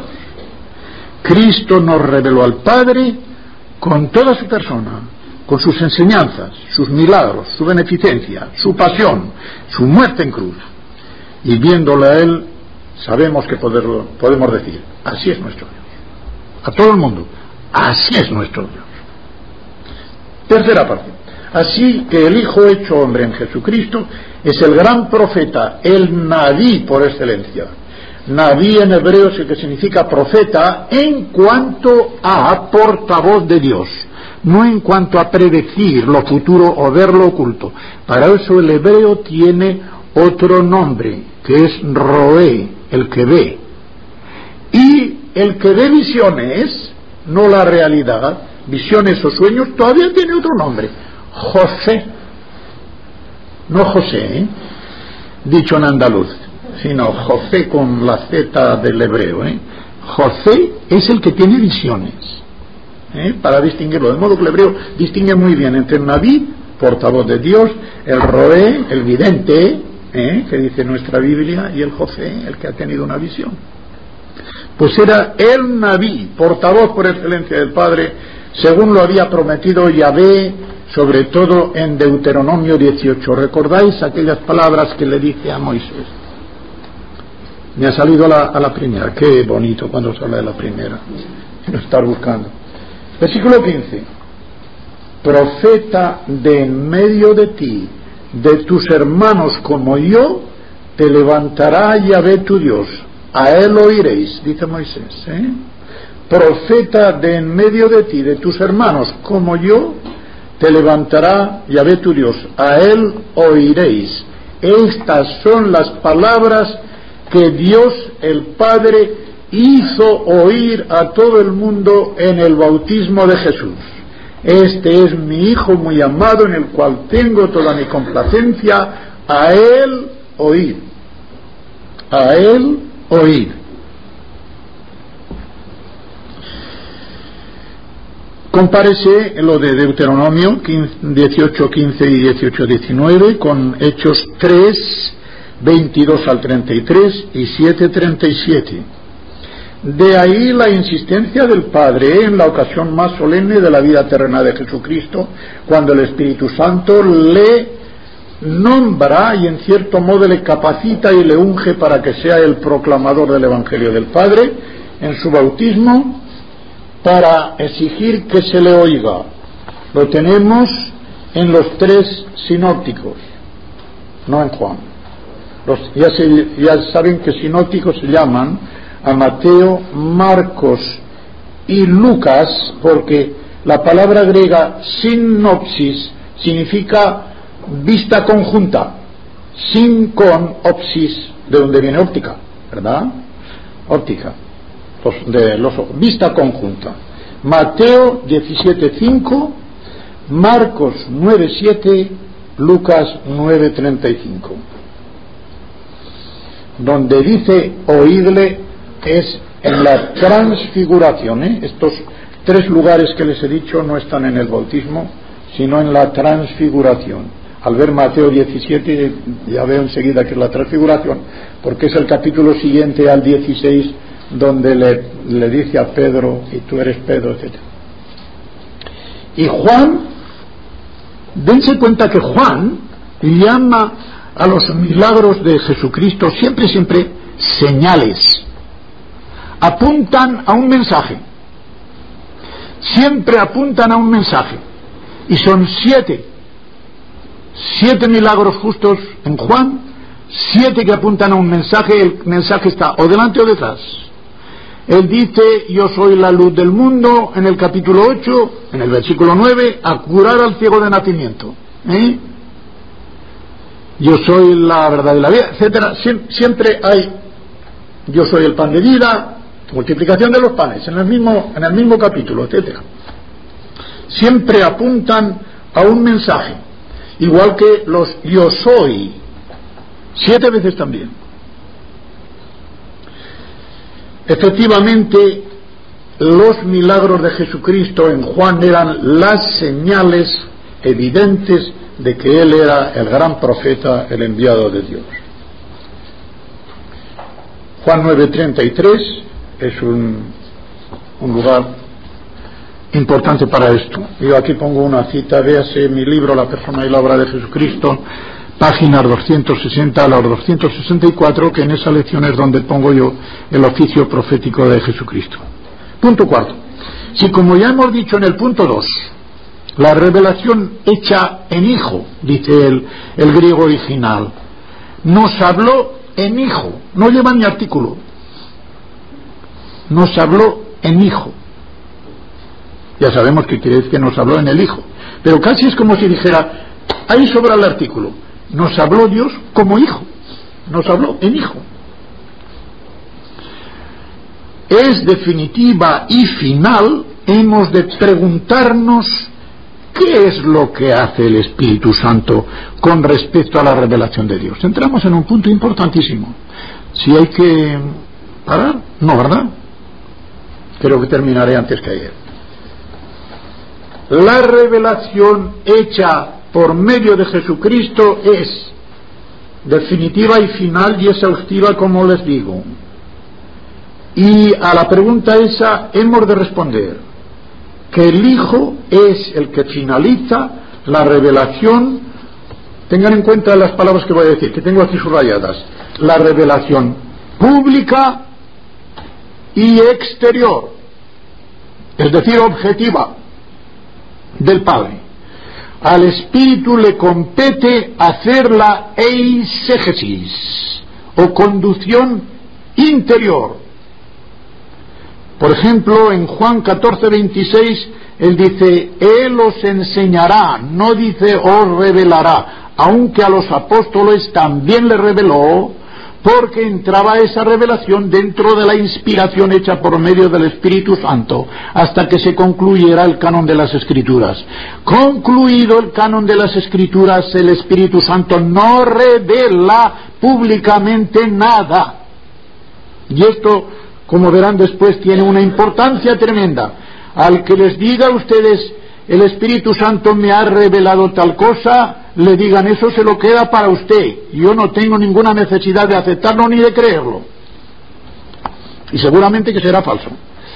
[SPEAKER 1] Cristo nos reveló al Padre con toda su persona, con sus enseñanzas, sus milagros, su beneficencia, su pasión, su muerte en cruz. Y viéndole a Él, sabemos que podemos decir, así es nuestro Dios. A todo el mundo, así es nuestro Dios. Tercera parte. Así que el Hijo hecho hombre en Jesucristo es el gran profeta, el Naví por excelencia. Naví en hebreo es el que significa profeta en cuanto a portavoz de Dios, no en cuanto a predecir lo futuro o ver lo oculto. Para eso el hebreo tiene otro nombre, que es Roé, el que ve. Y el que ve visiones, no la realidad, visiones o sueños, todavía tiene otro nombre, José. No José, dicho en andaluz, sino José con la Z del hebreo. José es el que tiene visiones, para distinguirlo, de modo que el hebreo distingue muy bien entre el Naví, portavoz de Dios, el Roé, el vidente, que dice nuestra Biblia, y el José, el que ha tenido una visión. Pues era el Naví, portavoz por excelencia del Padre, según lo había prometido Yahvé, sobre todo en Deuteronomio 18. ¿Recordáis aquellas palabras que le dice a Moisés? Me ha salido a la primera. Qué bonito cuando se habla de la primera, no estar buscando. Versículo 15. Profeta de en medio de ti, de tus hermanos como yo, te levantará Yahvé tu Dios, a él oiréis, dice Moisés. Profeta de en medio de ti, de tus hermanos como yo, te levantará Yahvé tu Dios, a él oiréis. Estas son las palabras que Dios el Padre hizo oír a todo el mundo en el bautismo de Jesús. Este es mi Hijo muy amado, en el cual tengo toda mi complacencia, a él oír. A él oír. Compárese lo de Deuteronomio 18, 15 y 18, 19 con Hechos 3, 22 al 33 y 7, 37. De ahí la insistencia del Padre en la ocasión más solemne de la vida terrena de Jesucristo, cuando el Espíritu Santo le nombra y en cierto modo le capacita y le unge para que sea el proclamador del Evangelio del Padre en su bautismo, para exigir que se le oiga. Lo tenemos en los tres sinópticos, no en Juan. Ya saben que sinópticos se llaman a Mateo, Marcos y Lucas, porque la palabra griega sinopsis significa vista conjunta, sin con opsis, de donde viene óptica, ¿verdad? Óptica, de los ojos, vista conjunta. Mateo 17:5, Marcos 9:7, Lucas 9:35. Donde dice oídle es en la transfiguración, Estos 3 lugares que les he dicho no están en el bautismo, sino en la transfiguración. Al ver Mateo 17 ya veo enseguida que es la transfiguración, porque es el capítulo siguiente al 16, donde le dice a Pedro, y tú eres Pedro, etc. Y Juan, dense cuenta que Juan llama a los milagros de Jesucristo siempre señales. Apuntan a un mensaje. Siempre apuntan a un mensaje. Y son 7 milagros justos en Juan, 7 que apuntan a un mensaje. El mensaje está o delante o detrás. Él dice, yo soy la luz del mundo, en el capítulo 8, en el versículo 9, a curar al ciego de nacimiento. Yo soy la verdad de la vida, etcétera. Siempre hay, yo soy el pan de vida, multiplicación de los panes, en el mismo capítulo, etcétera. Siempre apuntan a un mensaje, igual que los yo soy, 7 veces también. Efectivamente, los milagros de Jesucristo en Juan eran las señales evidentes de que Él era el gran profeta, el enviado de Dios. Juan 9:33 es un lugar importante para esto. Yo aquí pongo una cita, véase mi libro La persona y la obra de Jesucristo, páginas 260 a los 264, que en esa lección es donde pongo yo el oficio profético de Jesucristo. Punto 4. Si, como ya hemos dicho en el punto 2, la revelación hecha en hijo, dice el griego original, nos habló en hijo, no lleva ni artículo, nos habló en hijo. Ya sabemos que quiere decir que nos habló en el hijo, pero casi es como si dijera, ahí sobra el artículo, nos habló Dios como hijo, nos habló en hijo. Es definitiva y final, hemos de preguntarnos ¿qué es lo que hace el Espíritu Santo con respecto a la revelación de Dios? Entramos en un punto importantísimo. Si hay que parar, no, ¿verdad? Creo que terminaré antes que ayer. La revelación hecha por medio de Jesucristo es definitiva y final y exhaustiva, como les digo. Y a la pregunta esa hemos de responder que el Hijo es el que finaliza la revelación. Tengan en cuenta las palabras que voy a decir, que tengo aquí subrayadas. La revelación pública y exterior, es decir, objetiva, del Padre. Al Espíritu le compete hacer la eisegesis, o conducción interior. Por ejemplo, en Juan 14:26, él dice, Él os enseñará, no dice os revelará, aunque a los apóstoles también le reveló, porque entraba esa revelación dentro de la inspiración hecha por medio del Espíritu Santo, hasta que se concluyera el canon de las Escrituras. Concluido el canon de las Escrituras, el Espíritu Santo no revela públicamente nada. Y esto, como verán después, tiene una importancia tremenda. Al que les diga a ustedes, el Espíritu Santo me ha revelado tal cosa, le digan, eso se lo queda para usted. Yo no tengo ninguna necesidad de aceptarlo ni de creerlo. Y seguramente que será falso.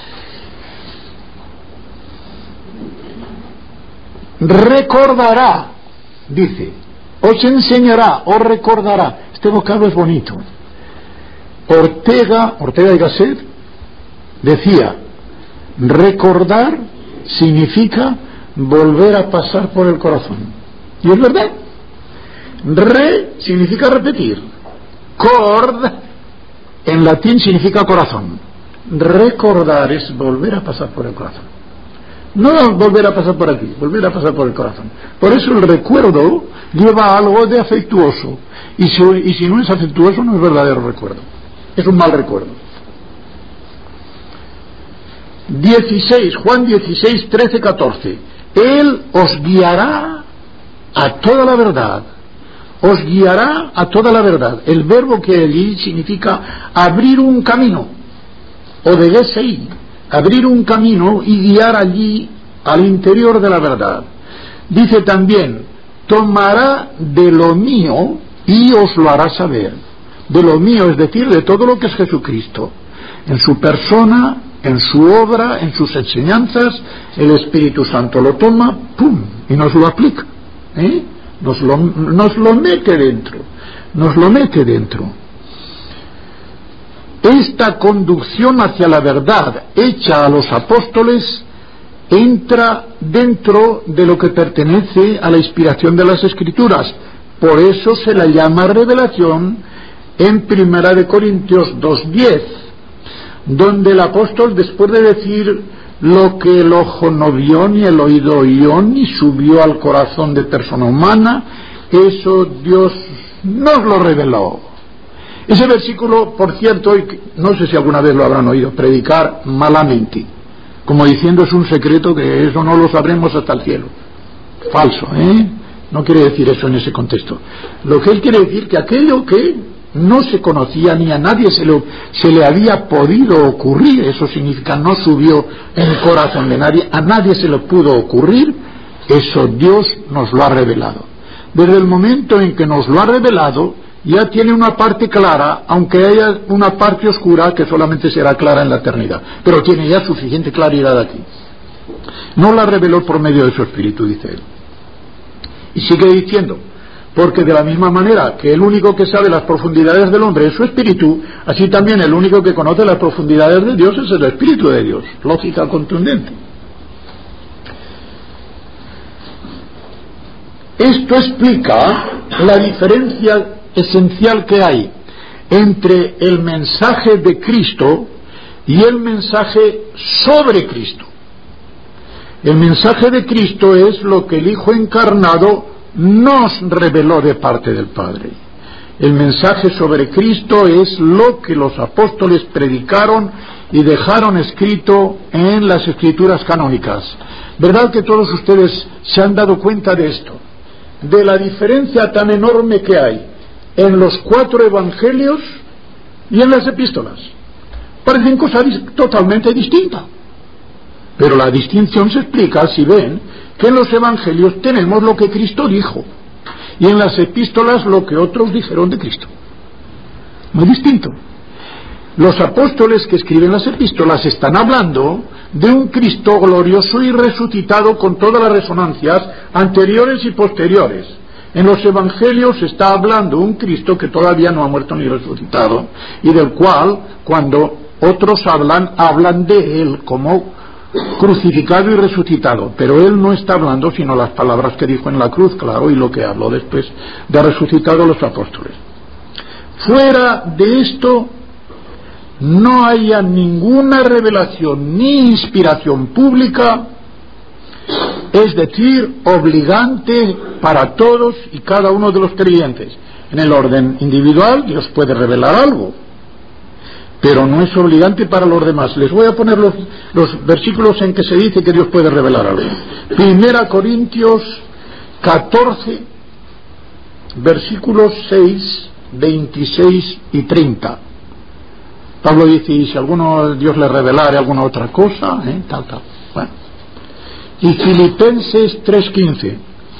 [SPEAKER 1] Recordará, dice, os enseñará, os recordará. Este vocablo es bonito. Ortega y Gasset decía, recordar significa volver a pasar por el corazón. Y es verdad. Re significa repetir. Cord en latín significa corazón. Recordar es volver a pasar por el corazón. No volver a pasar por aquí, volver a pasar por el corazón. Por eso el recuerdo lleva algo de afectuoso. Y si no es afectuoso, no es verdadero recuerdo. Es un mal recuerdo. 16, Juan 16, 13, 14. Él os guiará a toda la verdad. Os guiará a toda la verdad. El verbo que allí significa abrir un camino. O de gesei, abrir un camino y guiar allí al interior de la verdad. Dice también, tomará de lo mío y os lo hará saber. De lo mío, es decir, de todo lo que es Jesucristo. En su persona, en su obra, en sus enseñanzas, el Espíritu Santo lo toma, ¡pum!, y nos lo aplica. Nos lo mete dentro. Nos lo mete dentro. Esta conducción hacia la verdad hecha a los apóstoles entra dentro de lo que pertenece a la inspiración de las Escrituras. Por eso se la llama revelación en 1 Corintios 2:10, donde el apóstol, después de decir lo que el ojo no vio, ni el oído oyó, ni subió al corazón de persona humana, eso Dios nos lo reveló. Ese versículo, por cierto, no sé si alguna vez lo habrán oído predicar malamente, como diciendo es un secreto que eso no lo sabremos hasta el cielo. Falso, no quiere decir eso en ese contexto. Lo que él quiere decir que aquello que no se conocía ni a nadie se le había podido ocurrir, eso significa no subió en el corazón de nadie, a nadie se le pudo ocurrir, eso Dios nos lo ha revelado. Desde el momento en que nos lo ha revelado, ya tiene una parte clara, aunque haya una parte oscura que solamente será clara en la eternidad, pero tiene ya suficiente claridad aquí. No la reveló por medio de su Espíritu, dice él. Y sigue diciendo, porque de la misma manera que el único que sabe las profundidades del hombre es su Espíritu, así también el único que conoce las profundidades de Dios es el Espíritu de Dios. Lógica contundente. Esto explica la diferencia esencial que hay entre el mensaje de Cristo y el mensaje sobre Cristo. El mensaje de Cristo es lo que el Hijo encarnado nos reveló de parte del Padre. El mensaje sobre Cristo es lo que los apóstoles predicaron y dejaron escrito en las Escrituras canónicas. ¿Verdad que todos ustedes se han dado cuenta de esto? De la diferencia tan enorme que hay en los 4 evangelios y en las epístolas. Parecen cosas totalmente distintas. Pero la distinción se explica si ven que en los evangelios tenemos lo que Cristo dijo y en las epístolas lo que otros dijeron de Cristo. Muy distinto. Los apóstoles que escriben las epístolas están hablando de un Cristo glorioso y resucitado con todas las resonancias anteriores y posteriores. En los evangelios está hablando un Cristo que todavía no ha muerto ni resucitado y del cual, cuando otros hablan de él como crucificado y resucitado, pero él no está hablando sino las palabras que dijo en la cruz, claro, y lo que habló después de resucitado a los apóstoles. Fuera de esto no haya ninguna revelación ni inspiración pública, es decir, obligante para todos y cada uno de los creyentes. En el orden individual Dios puede revelar algo, pero no es obligante para los demás. Les voy a poner los versículos en que se dice que Dios puede revelar algo. 1 Corintios 14, versículos 6, 26 y 30. Pablo dice, y si alguno Dios le revelare alguna otra cosa, tal. Bueno. Y Filipenses 3:15.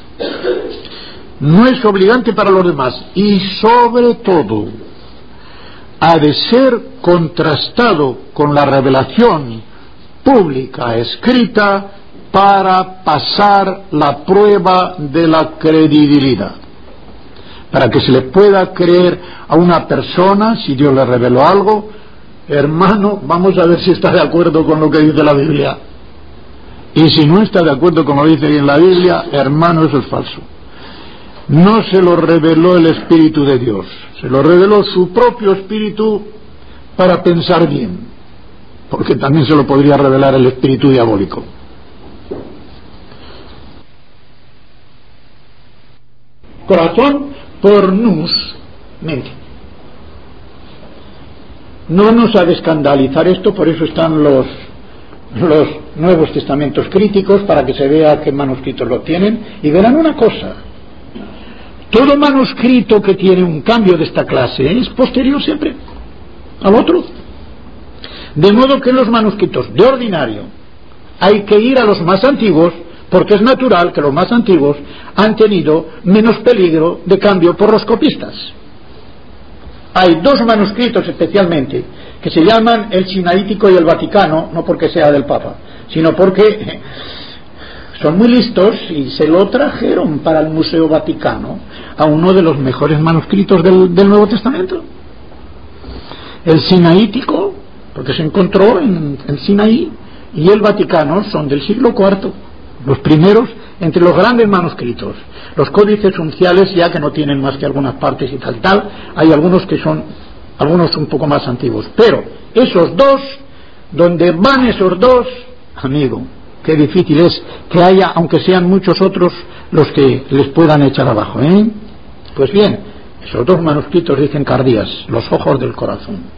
[SPEAKER 1] No es obligante para los demás, y sobre todo ha de ser contrastado con la revelación pública escrita para pasar la prueba de la credibilidad. Para que se le pueda creer a una persona, si Dios le reveló algo, hermano, vamos a ver si está de acuerdo con lo que dice la Biblia. Y si no está de acuerdo con lo que dice en la Biblia, hermano, eso es falso. No se lo reveló el Espíritu de Dios, se lo reveló su propio Espíritu para pensar bien, porque también se lo podría revelar el espíritu diabólico. Corazón por nous, mente. No nos ha de escandalizar esto, por eso están los Nuevos Testamentos críticos, para que se vea qué manuscritos lo tienen, y verán una cosa: todo manuscrito que tiene un cambio de esta clase es posterior siempre al otro, de modo que en los manuscritos de ordinario hay que ir a los más antiguos, porque es natural que los más antiguos han tenido menos peligro de cambio por los copistas. Hay dos manuscritos especialmente que se llaman el Sinaítico y el Vaticano, no porque sea del Papa, sino porque son muy listos y se lo trajeron para el Museo Vaticano a uno de los mejores manuscritos del Nuevo Testamento. El Sinaítico, porque se encontró en Sinaí, y el Vaticano son del siglo IV, los primeros entre los grandes manuscritos. Los códices unciales, ya que no tienen más que algunas partes y tal, hay algunos que son, algunos un poco más antiguos, pero esos dos, donde van esos dos, amigo, qué difícil es que haya, aunque sean muchos otros, los que les puedan echar abajo, ¿eh? Pues bien, esos dos manuscritos dicen Cardías, los ojos del corazón.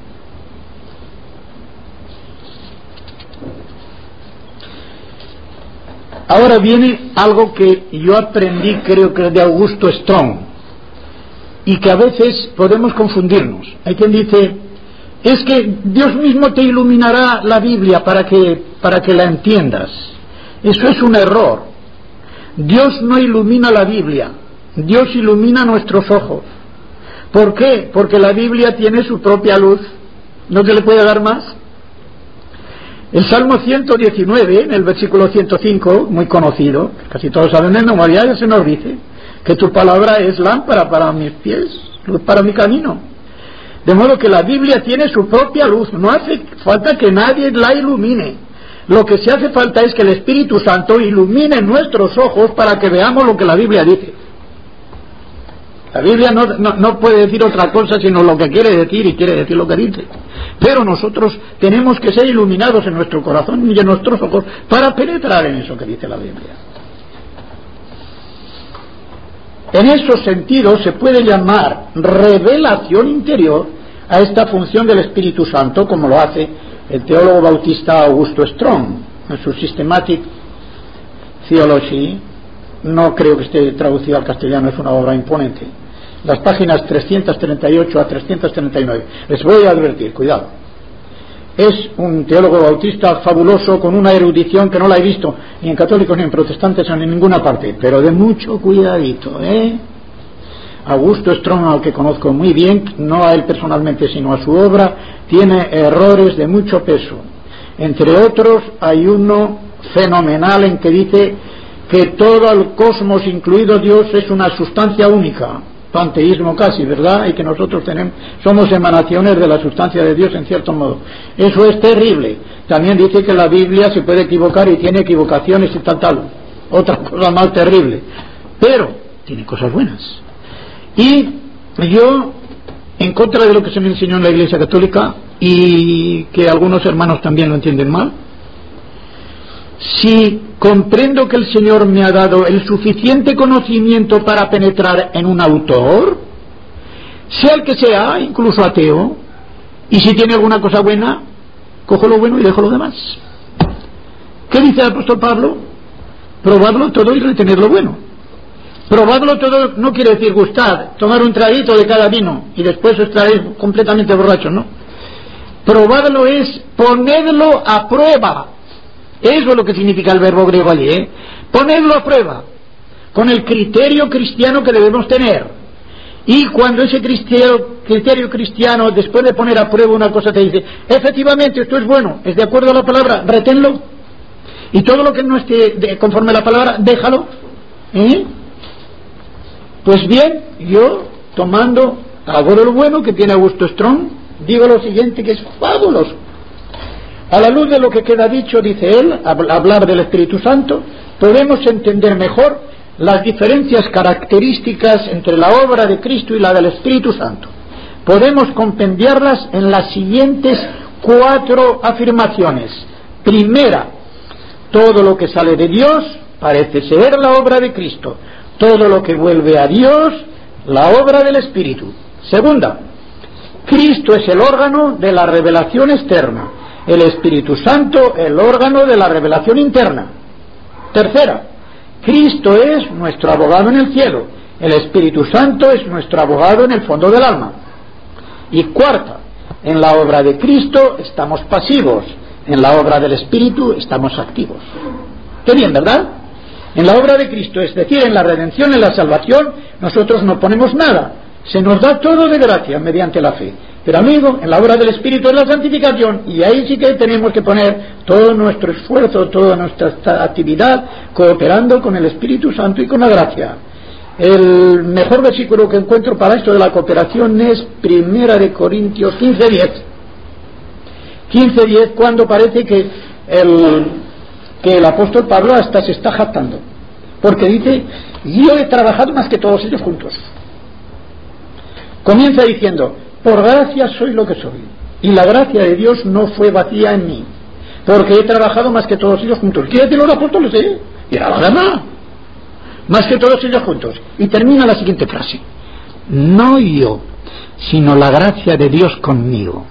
[SPEAKER 1] Ahora viene algo que yo aprendí, creo que de Augusto Strong, y que a veces podemos confundirnos. Hay quien dice, es que Dios mismo te iluminará la Biblia para que la entiendas. Eso es un error. Dios no ilumina la Biblia, Dios ilumina nuestros ojos. ¿Por qué? Porque la Biblia tiene su propia luz. ¿No se le puede dar más? El Salmo 119, en el versículo 105, muy conocido, casi todos saben de memoria, ya se nos dice que tu palabra es lámpara para mis pies, luz para mi camino. De modo que la Biblia tiene su propia luz, no hace falta que nadie la ilumine. Lo que se hace falta es que el Espíritu Santo ilumine nuestros ojos para que veamos lo que la Biblia dice. La Biblia no puede decir otra cosa sino lo que quiere decir, y quiere decir lo que dice. Pero nosotros tenemos que ser iluminados en nuestro corazón y en nuestros ojos para penetrar en eso que dice la Biblia. En esos sentidos se puede llamar revelación interior a esta función del Espíritu Santo, como lo hace el teólogo bautista Augusto Strong en su Systematic Theology. No creo que esté traducido al castellano, es una obra imponente. Las páginas 338 a 339. Les voy a advertir, cuidado. Es un teólogo bautista fabuloso, con una erudición que no la he visto ni en católicos ni en protestantes ni en ninguna parte, pero de mucho cuidadito, ¿eh? Augusto Strong, al que conozco muy bien, no a él personalmente sino a su obra, tiene errores de mucho peso. Entre otros hay uno fenomenal en que dice que todo el cosmos, incluido Dios, es una sustancia única, panteísmo casi, ¿verdad? Y que nosotros somos emanaciones de la sustancia de Dios en cierto modo. Eso es terrible. También dice que la Biblia se puede equivocar y tiene equivocaciones y tal. Otra cosa más terrible. Pero tiene cosas buenas. Y yo, en contra de lo que se me enseñó en la Iglesia Católica, y que algunos hermanos también lo entienden mal, si comprendo que el Señor me ha dado el suficiente conocimiento para penetrar en un autor, sea el que sea, incluso ateo, y si tiene alguna cosa buena, cojo lo bueno y dejo lo demás. ¿Qué dice el apóstol Pablo? Probadlo todo y retener lo bueno. Probadlo todo no quiere decir gustar, tomar un traguito de cada vino y después os traéis completamente borrachos, ¿no? Probadlo es ponedlo a prueba. Eso es lo que significa el verbo griego allí, ¿eh? Ponedlo a prueba, con el criterio cristiano que debemos tener. Y cuando ese criterio cristiano, después de poner a prueba una cosa, te dice, efectivamente, esto es bueno, es de acuerdo a la palabra, reténlo. Y todo lo que no esté conforme a la palabra, déjalo. ¿Eh? Pues bien, yo, tomando algo de lo bueno que tiene Augusto Strong, digo lo siguiente, que es fabuloso. A la luz de lo que queda dicho, dice él, hablar del Espíritu Santo, podemos entender mejor las diferencias características entre la obra de Cristo y la del Espíritu Santo. Podemos compendiarlas en las siguientes 4 afirmaciones. Primera, todo lo que sale de Dios parece ser la obra de Cristo. todo lo que vuelve a Dios, la obra del Espíritu. Segunda, Cristo es el órgano de la revelación externa, el Espíritu Santo el órgano de la revelación interna. Tercera, Cristo es nuestro abogado en el cielo, el Espíritu Santo es nuestro abogado en el fondo del alma. Y cuarta, en la obra de Cristo estamos pasivos, en la obra del Espíritu estamos activos. Qué bien, ¿verdad? En la obra de Cristo, es decir, en la redención, en la salvación, nosotros no ponemos nada, se nos da todo de gracia mediante la fe. Pero amigo, en la obra del Espíritu es la santificación, y ahí sí que tenemos que poner todo nuestro esfuerzo, toda nuestra actividad, cooperando con el Espíritu Santo y con la gracia. El mejor versículo que encuentro para esto de la cooperación es 1 Corintios 15:10. 15:10, cuando parece que el apóstol Pablo hasta se está jactando, porque dice: yo he trabajado más que todos ellos juntos. Comienza diciendo: por gracia soy lo que soy, y la gracia de Dios no fue vacía en mí, porque he trabajado más que todos ellos juntos. ¿Quiere decir los apóstoles? Y era la verdad, más que todos ellos juntos. Y termina la siguiente frase: no yo, sino la gracia de Dios conmigo.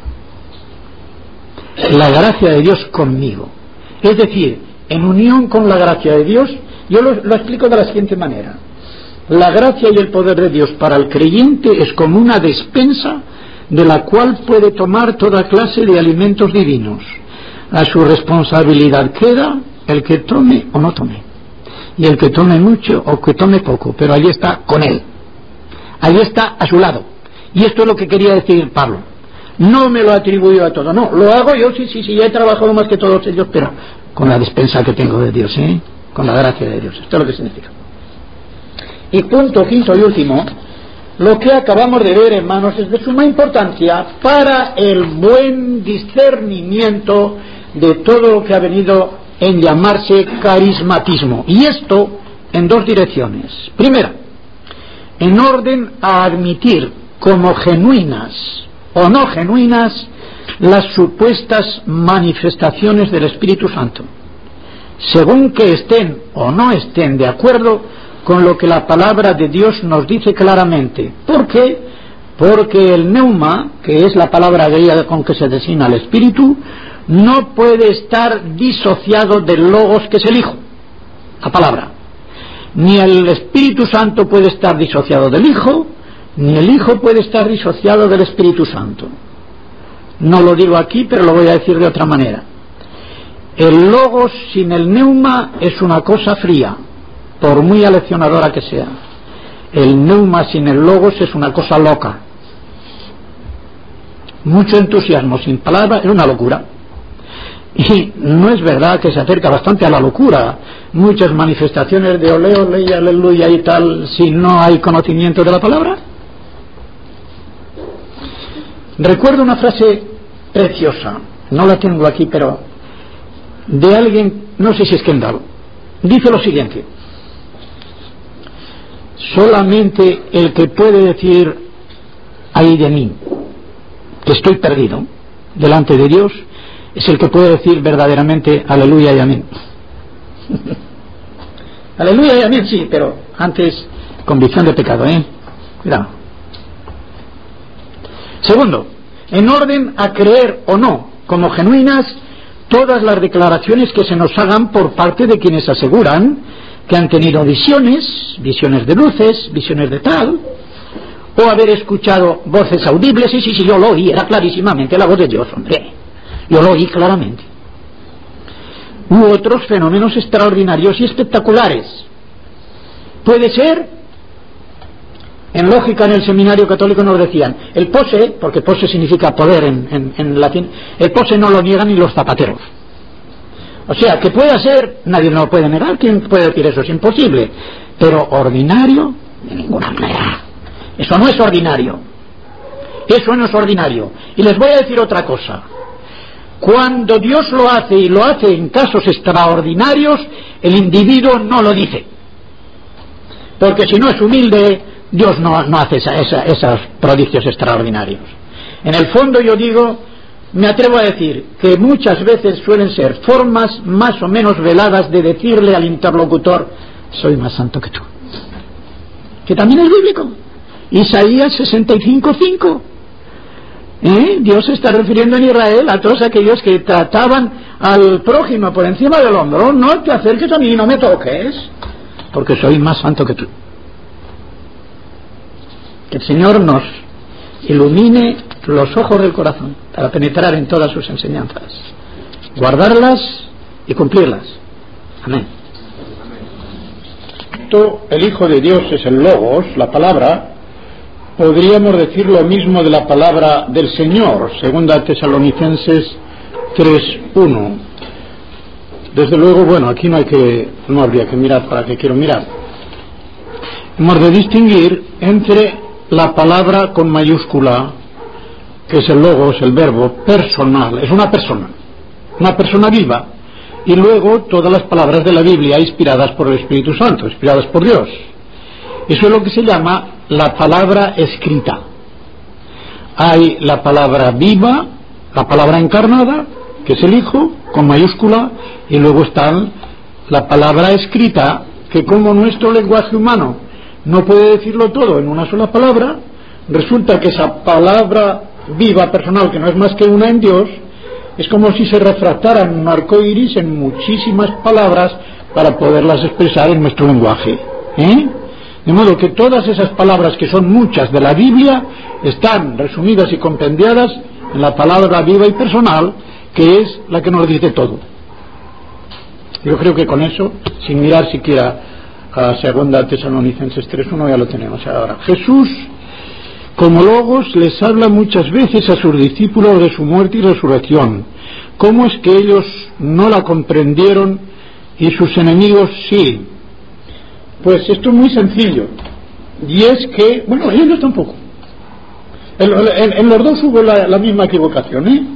[SPEAKER 1] La gracia de Dios conmigo. Es decir, en unión con la gracia de Dios, yo lo explico de la siguiente manera. La gracia y el poder de Dios para el creyente es como una despensa de la cual puede tomar toda clase de alimentos divinos. A su responsabilidad queda el que tome o no tome, y el que tome mucho o que tome poco, pero allí está con él, allí está a su lado. Y esto es lo que quería decir Pablo. No me lo atribuyo a todo, no, lo hago yo, sí, he trabajado más que todos ellos, pero con la despensa que tengo de Dios, con la gracia de Dios. Esto es lo que significa. Y punto quinto y último, lo que acabamos de ver, hermanos, es de suma importancia para el buen discernimiento de todo lo que ha venido en llamarse carismatismo. Y esto en dos direcciones. Primera, en orden a admitir como genuinas o no genuinas las supuestas manifestaciones del Espíritu Santo, según que estén o no estén de acuerdo con lo que la palabra de Dios nos dice claramente. ¿Por qué? Porque el neuma, que es la palabra griega con que se designa el Espíritu, no puede estar disociado del logos, que es el Hijo, la palabra. Ni el Espíritu Santo puede estar disociado del Hijo, ni el Hijo puede estar disociado del Espíritu Santo. No lo digo aquí, pero lo voy a decir de otra manera. El logos sin el neuma es una cosa fría, por muy aleccionadora que sea. El neuma sin el logos es una cosa loca. Mucho entusiasmo sin palabra es una locura. Y no es verdad que se acerca bastante a la locura. Muchas manifestaciones de ole, ole y aleluya y tal, si no hay conocimiento de la palabra. Recuerdo una frase preciosa, no la tengo aquí, pero de alguien, no sé si es Kendall, dice lo siguiente: solamente el que puede decir ay de mí, que estoy perdido delante de Dios, es el que puede decir verdaderamente aleluya y amén. Aleluya y amén, sí, pero antes convicción de pecado, cuidado. Segundo, en orden a creer o no como genuinas todas las declaraciones que se nos hagan por parte de quienes aseguran que han tenido visiones de luces, visiones de tal, o haber escuchado voces audibles. Sí, yo lo oí, era clarísimamente la voz de Dios, hombre, yo lo oí claramente. U otros fenómenos extraordinarios y espectaculares. Puede ser, en lógica en el seminario católico nos decían, el pose, porque pose significa poder en latín, el pose no lo niegan ni los zapateros. O sea, que pueda ser, nadie lo puede negar. ¿Quién puede decir eso? Es imposible. Pero ordinario, de ninguna manera. Eso no es ordinario. Eso no es ordinario. Y les voy a decir otra cosa. Cuando Dios lo hace, y lo hace en casos extraordinarios, el individuo no lo dice. Porque si no es humilde, Dios no hace esos prodigios extraordinarios. En el fondo yo digo, me atrevo a decir que muchas veces suelen ser formas más o menos veladas de decirle al interlocutor: soy más santo que tú. que también es bíblico. Isaías 65:5. Dios se está refiriendo en Israel a todos aquellos que trataban al prójimo por encima del hombro. No te acerques a mí, no me toques, porque soy más santo que tú. Que el Señor nos ilumine los ojos del corazón para penetrar en todas sus enseñanzas, guardarlas y cumplirlas. Amén.
[SPEAKER 2] El Hijo de Dios es el Logos, la palabra. Podríamos decir lo mismo de la palabra del Señor, segunda Tesalonicenses 3:1. Desde luego, bueno, aquí no habría que mirar para qué quiero mirar. Hemos de distinguir entre la palabra con mayúscula, que es el Logos, el verbo personal, es una persona viva, y luego todas las palabras de la Biblia inspiradas por el Espíritu Santo, inspiradas por Dios. Eso es lo que se llama la palabra escrita. Hay la palabra viva, la palabra encarnada, que es el Hijo, con mayúscula, y luego está la palabra escrita, que como nuestro lenguaje humano no puede decirlo todo en una sola palabra, resulta que esa palabra viva, personal, que no es más que una en Dios, es como si se refractara en un arco iris en muchísimas palabras para poderlas expresar en nuestro lenguaje. De modo que todas esas palabras, que son muchas de la Biblia, están resumidas y compendiadas en la palabra viva y personal, que es la que nos dice todo. Yo creo que con eso, sin mirar siquiera a segunda Tesalonicenses 3:1, ya lo tenemos ahora. Jesús, como Logos, les habla muchas veces a sus discípulos de su muerte y resurrección. ¿Cómo es que ellos no la comprendieron y sus enemigos sí? Pues esto es muy sencillo, y es que, bueno, ellos tampoco. En los dos hubo la misma equivocación,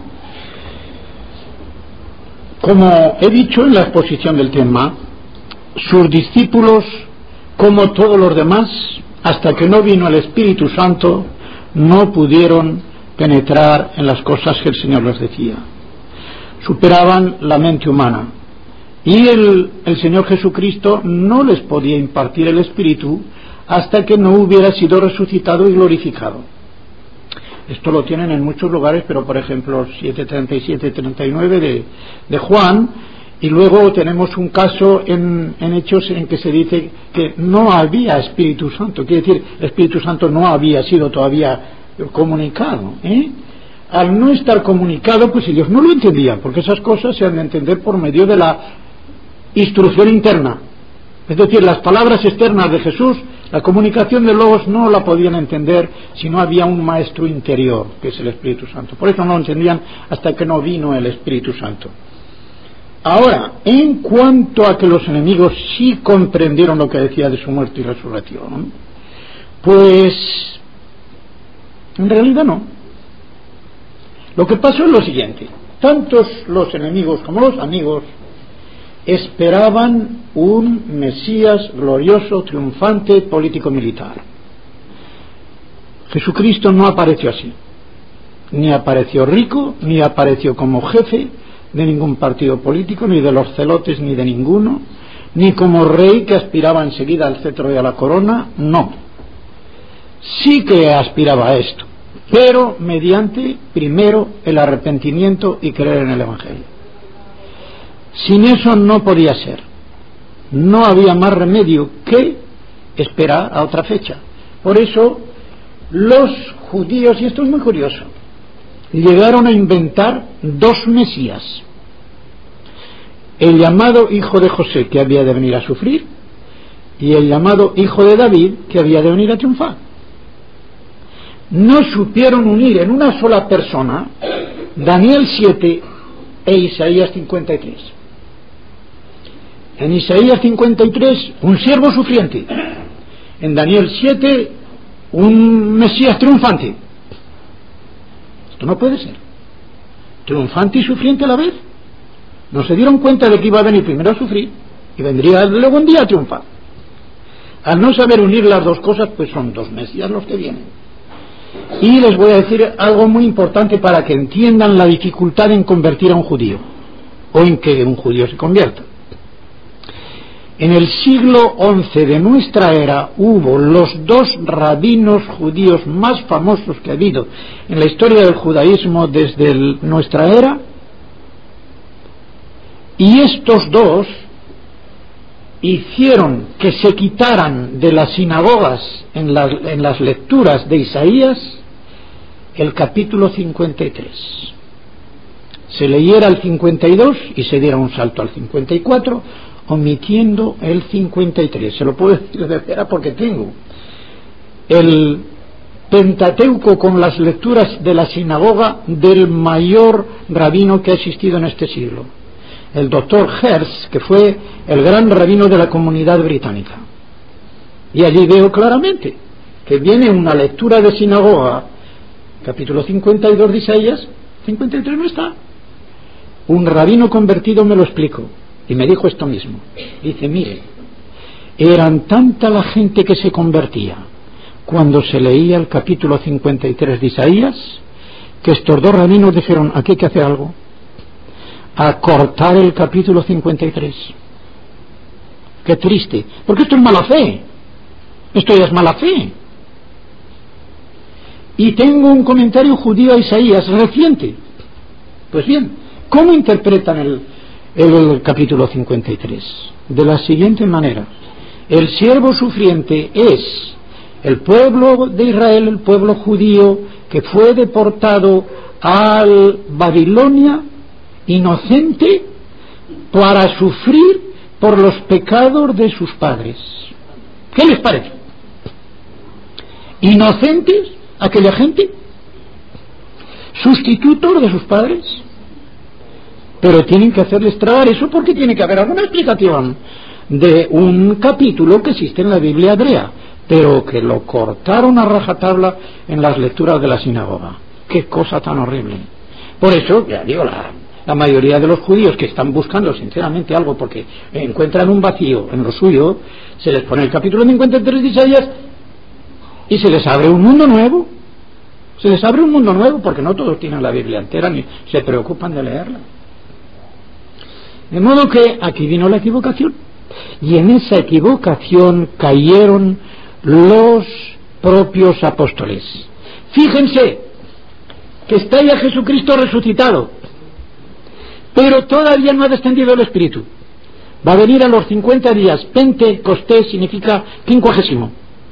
[SPEAKER 2] Como he dicho en la exposición del tema, sus discípulos, como todos los demás, hasta que no vino el Espíritu Santo, no pudieron penetrar en las cosas que el Señor les decía. Superaban la mente humana. Y el Señor Jesucristo no les podía impartir el Espíritu hasta que no hubiera sido resucitado y glorificado. Esto lo tienen en muchos lugares, pero por ejemplo 7:37 y 39 de Juan, y luego tenemos un caso en Hechos en que se dice que no había Espíritu Santo, quiere decir, el Espíritu Santo no había sido todavía comunicado. Al no estar comunicado, pues ellos no lo entendían, porque esas cosas se han de entender por medio de la instrucción interna. Es decir, las palabras externas de Jesús, la comunicación de Logos, no la podían entender si no había un maestro interior, que es el Espíritu Santo. Por eso no lo entendían hasta que no vino el Espíritu Santo. Ahora, en cuanto a que los enemigos sí comprendieron lo que decía de su muerte y resurrección, pues en realidad no. Lo que pasó es lo siguiente: tantos los enemigos como los amigos esperaban un Mesías glorioso, triunfante, político-militar. Jesucristo no apareció así, ni apareció rico, ni apareció como jefe de ningún partido político, ni de los celotes, ni de ninguno, ni como rey que aspiraba enseguida al cetro y a la corona. No, sí que aspiraba a esto, pero mediante primero el arrepentimiento y creer en el Evangelio. Sin eso no podía ser. No había más remedio que esperar a otra fecha. Por eso los judíos, y esto es muy curioso, llegaron a inventar dos Mesías: el llamado hijo de José, que había de venir a sufrir, y el llamado hijo de David, que había de venir a triunfar. No supieron unir en una sola persona Daniel 7 e Isaías 53. En Isaías 53, un siervo sufriente; en Daniel 7, un Mesías triunfante. Esto no puede ser. Triunfante y sufriente a la vez. No se dieron cuenta de que iba a venir primero a sufrir y vendría luego un día a triunfar. Al no saber unir las dos cosas, pues son dos Mesías los que vienen. Y les voy a decir algo muy importante para que entiendan la dificultad en convertir a un judío, o en que un judío se convierta.
[SPEAKER 1] En el siglo XI de nuestra era hubo los dos rabinos judíos más famosos que ha habido en la historia del judaísmo desde nuestra era, y estos dos hicieron que se quitaran de las sinagogas en las lecturas de Isaías el capítulo 53. Se leyera el 52 y se diera un salto al 54, omitiendo el 53. Se lo puedo decir de veras porque tengo el Pentateuco con las lecturas de la sinagoga del mayor rabino que ha existido en este siglo, el doctor Hertz, que fue el gran rabino de la comunidad británica. Y allí veo claramente que viene una lectura de sinagoga, capítulo 52 de Isaías, 53 no está. Un rabino convertido me lo explicó y me dijo esto mismo. Dice, mire, eran tanta la gente que se convertía cuando se leía el capítulo 53 de Isaías, que estos dos rabinos dijeron, aquí hay que hacer algo, a cortar el capítulo 53. Qué triste, porque esto es mala fe, esto ya es mala fe. Y tengo un comentario judío a Isaías reciente. Pues bien, ¿cómo interpretan el capítulo 53? De la siguiente manera: el siervo sufriente es el pueblo de Israel, el pueblo judío que fue deportado a Babilonia inocente para sufrir por los pecados de sus padres. ¿Qué les parece? ¿Inocentes aquella gente? ¿Sustitutos de sus padres? Pero tienen que hacerles tragar eso porque tiene que haber alguna explicación de un capítulo que existe en la Biblia hebrea, pero que lo cortaron a rajatabla en las lecturas de la sinagoga. Qué cosa tan horrible. Por eso, ya digo, la mayoría de los judíos que están buscando sinceramente algo porque encuentran un vacío en lo suyo, se les pone el capítulo 53 de Isaías y se les abre un mundo nuevo. Se les abre un mundo nuevo porque no todos tienen la Biblia entera ni se preocupan de leerla. De modo que aquí vino la equivocación, y en esa equivocación cayeron los propios apóstoles. Fíjense que está ya Jesucristo resucitado, pero todavía no ha descendido el Espíritu. Va a venir a los 50 días. Pentecostés significa 50.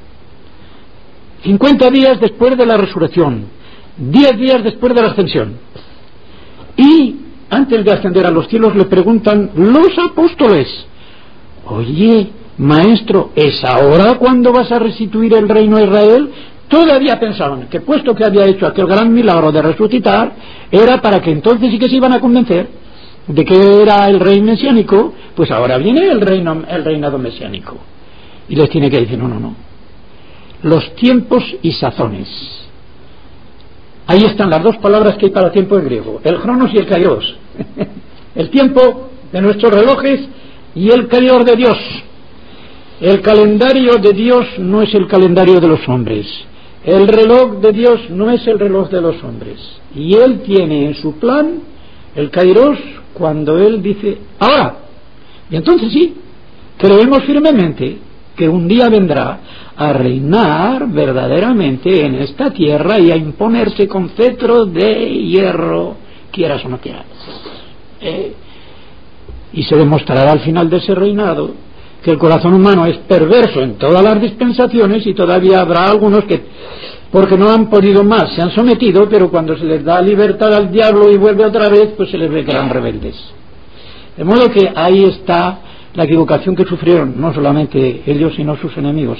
[SPEAKER 1] 50 días después de la resurrección, 10 días después de la ascensión. Y antes de ascender a los cielos le preguntan los apóstoles: oye, maestro, ¿es ahora cuando vas a restituir el reino a Israel? Todavía pensaban que puesto que había hecho aquel gran milagro de resucitar, era para que entonces sí que se iban a convencer de que era el rey mesiánico. Pues ahora viene el reinado mesiánico. Y les tiene que decir, no. Los tiempos y sazones. Ahí están las dos palabras que hay para tiempo en griego, el cronos y el kairos. El tiempo de nuestros relojes y el kairos de Dios. El calendario de Dios no es el calendario de los hombres. El reloj de Dios no es el reloj de los hombres. Y Él tiene en su plan el kairos cuando Él dice ahora. Y entonces sí, creemos firmemente que un día vendrá a reinar verdaderamente en esta tierra y a imponerse con cetro de hierro, quieras o no quieras. Y se demostrará al final de ese reinado que el corazón humano es perverso en todas las dispensaciones, y todavía habrá algunos que, porque no han podido más, se han sometido, pero cuando se les da libertad al diablo y vuelve otra vez, pues se les ve que eran rebeldes. De modo que ahí está la equivocación que sufrieron no solamente ellos sino sus enemigos.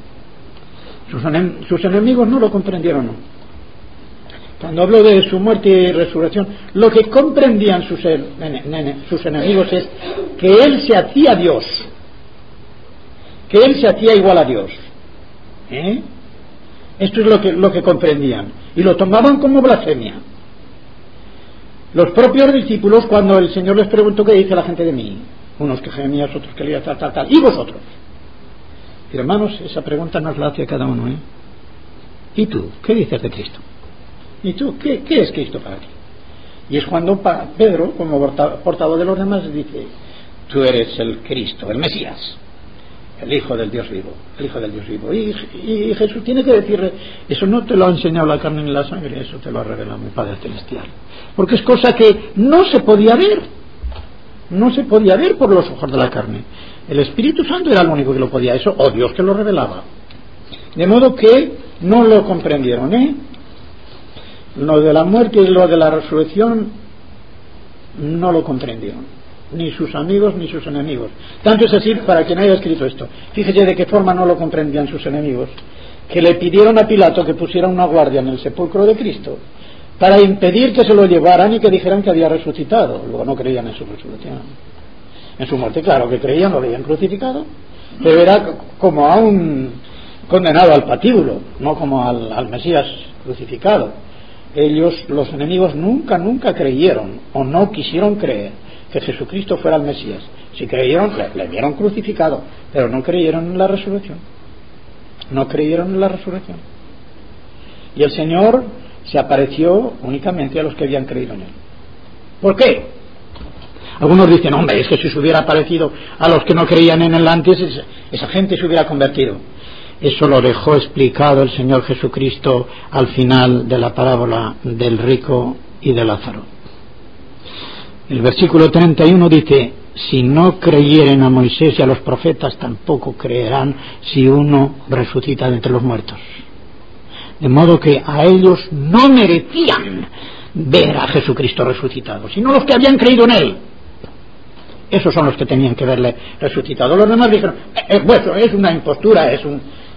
[SPEAKER 1] Sus enemigos no lo comprendieron, no. Cuando hablo de su muerte y resurrección, lo que comprendían sus enemigos es que Él se hacía Dios, que Él se hacía igual a Dios. Esto es lo que comprendían, y lo tomaban como blasfemia. Los propios discípulos, cuando el Señor les preguntó qué dice la gente de mí, unos que gemían, otros que leían, tal, y vosotros. Y hermanos, esa pregunta nos la hace cada uno. ¿Y tú? ¿Qué dices de Cristo? ¿Y tú? ¿Qué es Cristo para ti? Y es cuando Pedro, como portavoz de los demás, dice: tú eres el Cristo, el Mesías, el Hijo del Dios vivo, el Hijo del Dios vivo. Y Jesús tiene que decirle, eso no te lo ha enseñado la carne ni la sangre, eso te lo ha revelado mi Padre Celestial. Porque es cosa que no se podía ver, no se podía ver por los ojos de la carne. El Espíritu Santo era el único que lo podía, eso, o Dios que lo revelaba. De modo que no lo comprendieron, Lo de la muerte y lo de la resurrección no lo comprendieron, ni sus amigos ni sus enemigos. Tanto es así, para quien haya escrito esto, fíjese de qué forma no lo comprendían sus enemigos, que le pidieron a Pilato que pusiera una guardia en el sepulcro de Cristo para impedir que se lo llevaran y que dijeran que había resucitado. Luego no creían en su resurrección. En su muerte, claro que creían, lo habían crucificado, pero era como a un condenado al patíbulo, no como al Mesías crucificado. Ellos, los enemigos, nunca creyeron o no quisieron creer que Jesucristo fuera el Mesías. Si creyeron, le vieron crucificado, pero no creyeron en la resurrección. No creyeron en la resurrección. Y el Señor se apareció únicamente a los que habían creído en Él. ¿Por qué? Algunos dicen, hombre, es que si se hubiera aparecido a los que no creían en Él antes, esa gente se hubiera convertido. Eso lo dejó explicado el Señor Jesucristo al final de la parábola del rico y de Lázaro. El versículo 31 dice, si no creyeren a Moisés y a los profetas, tampoco creerán si uno resucita de entre los muertos. De modo que a ellos no merecían ver a Jesucristo resucitado, sino los que habían creído en Él. Esos son los que tenían que verle resucitado. Los demás dijeron, bueno, es una impostura, es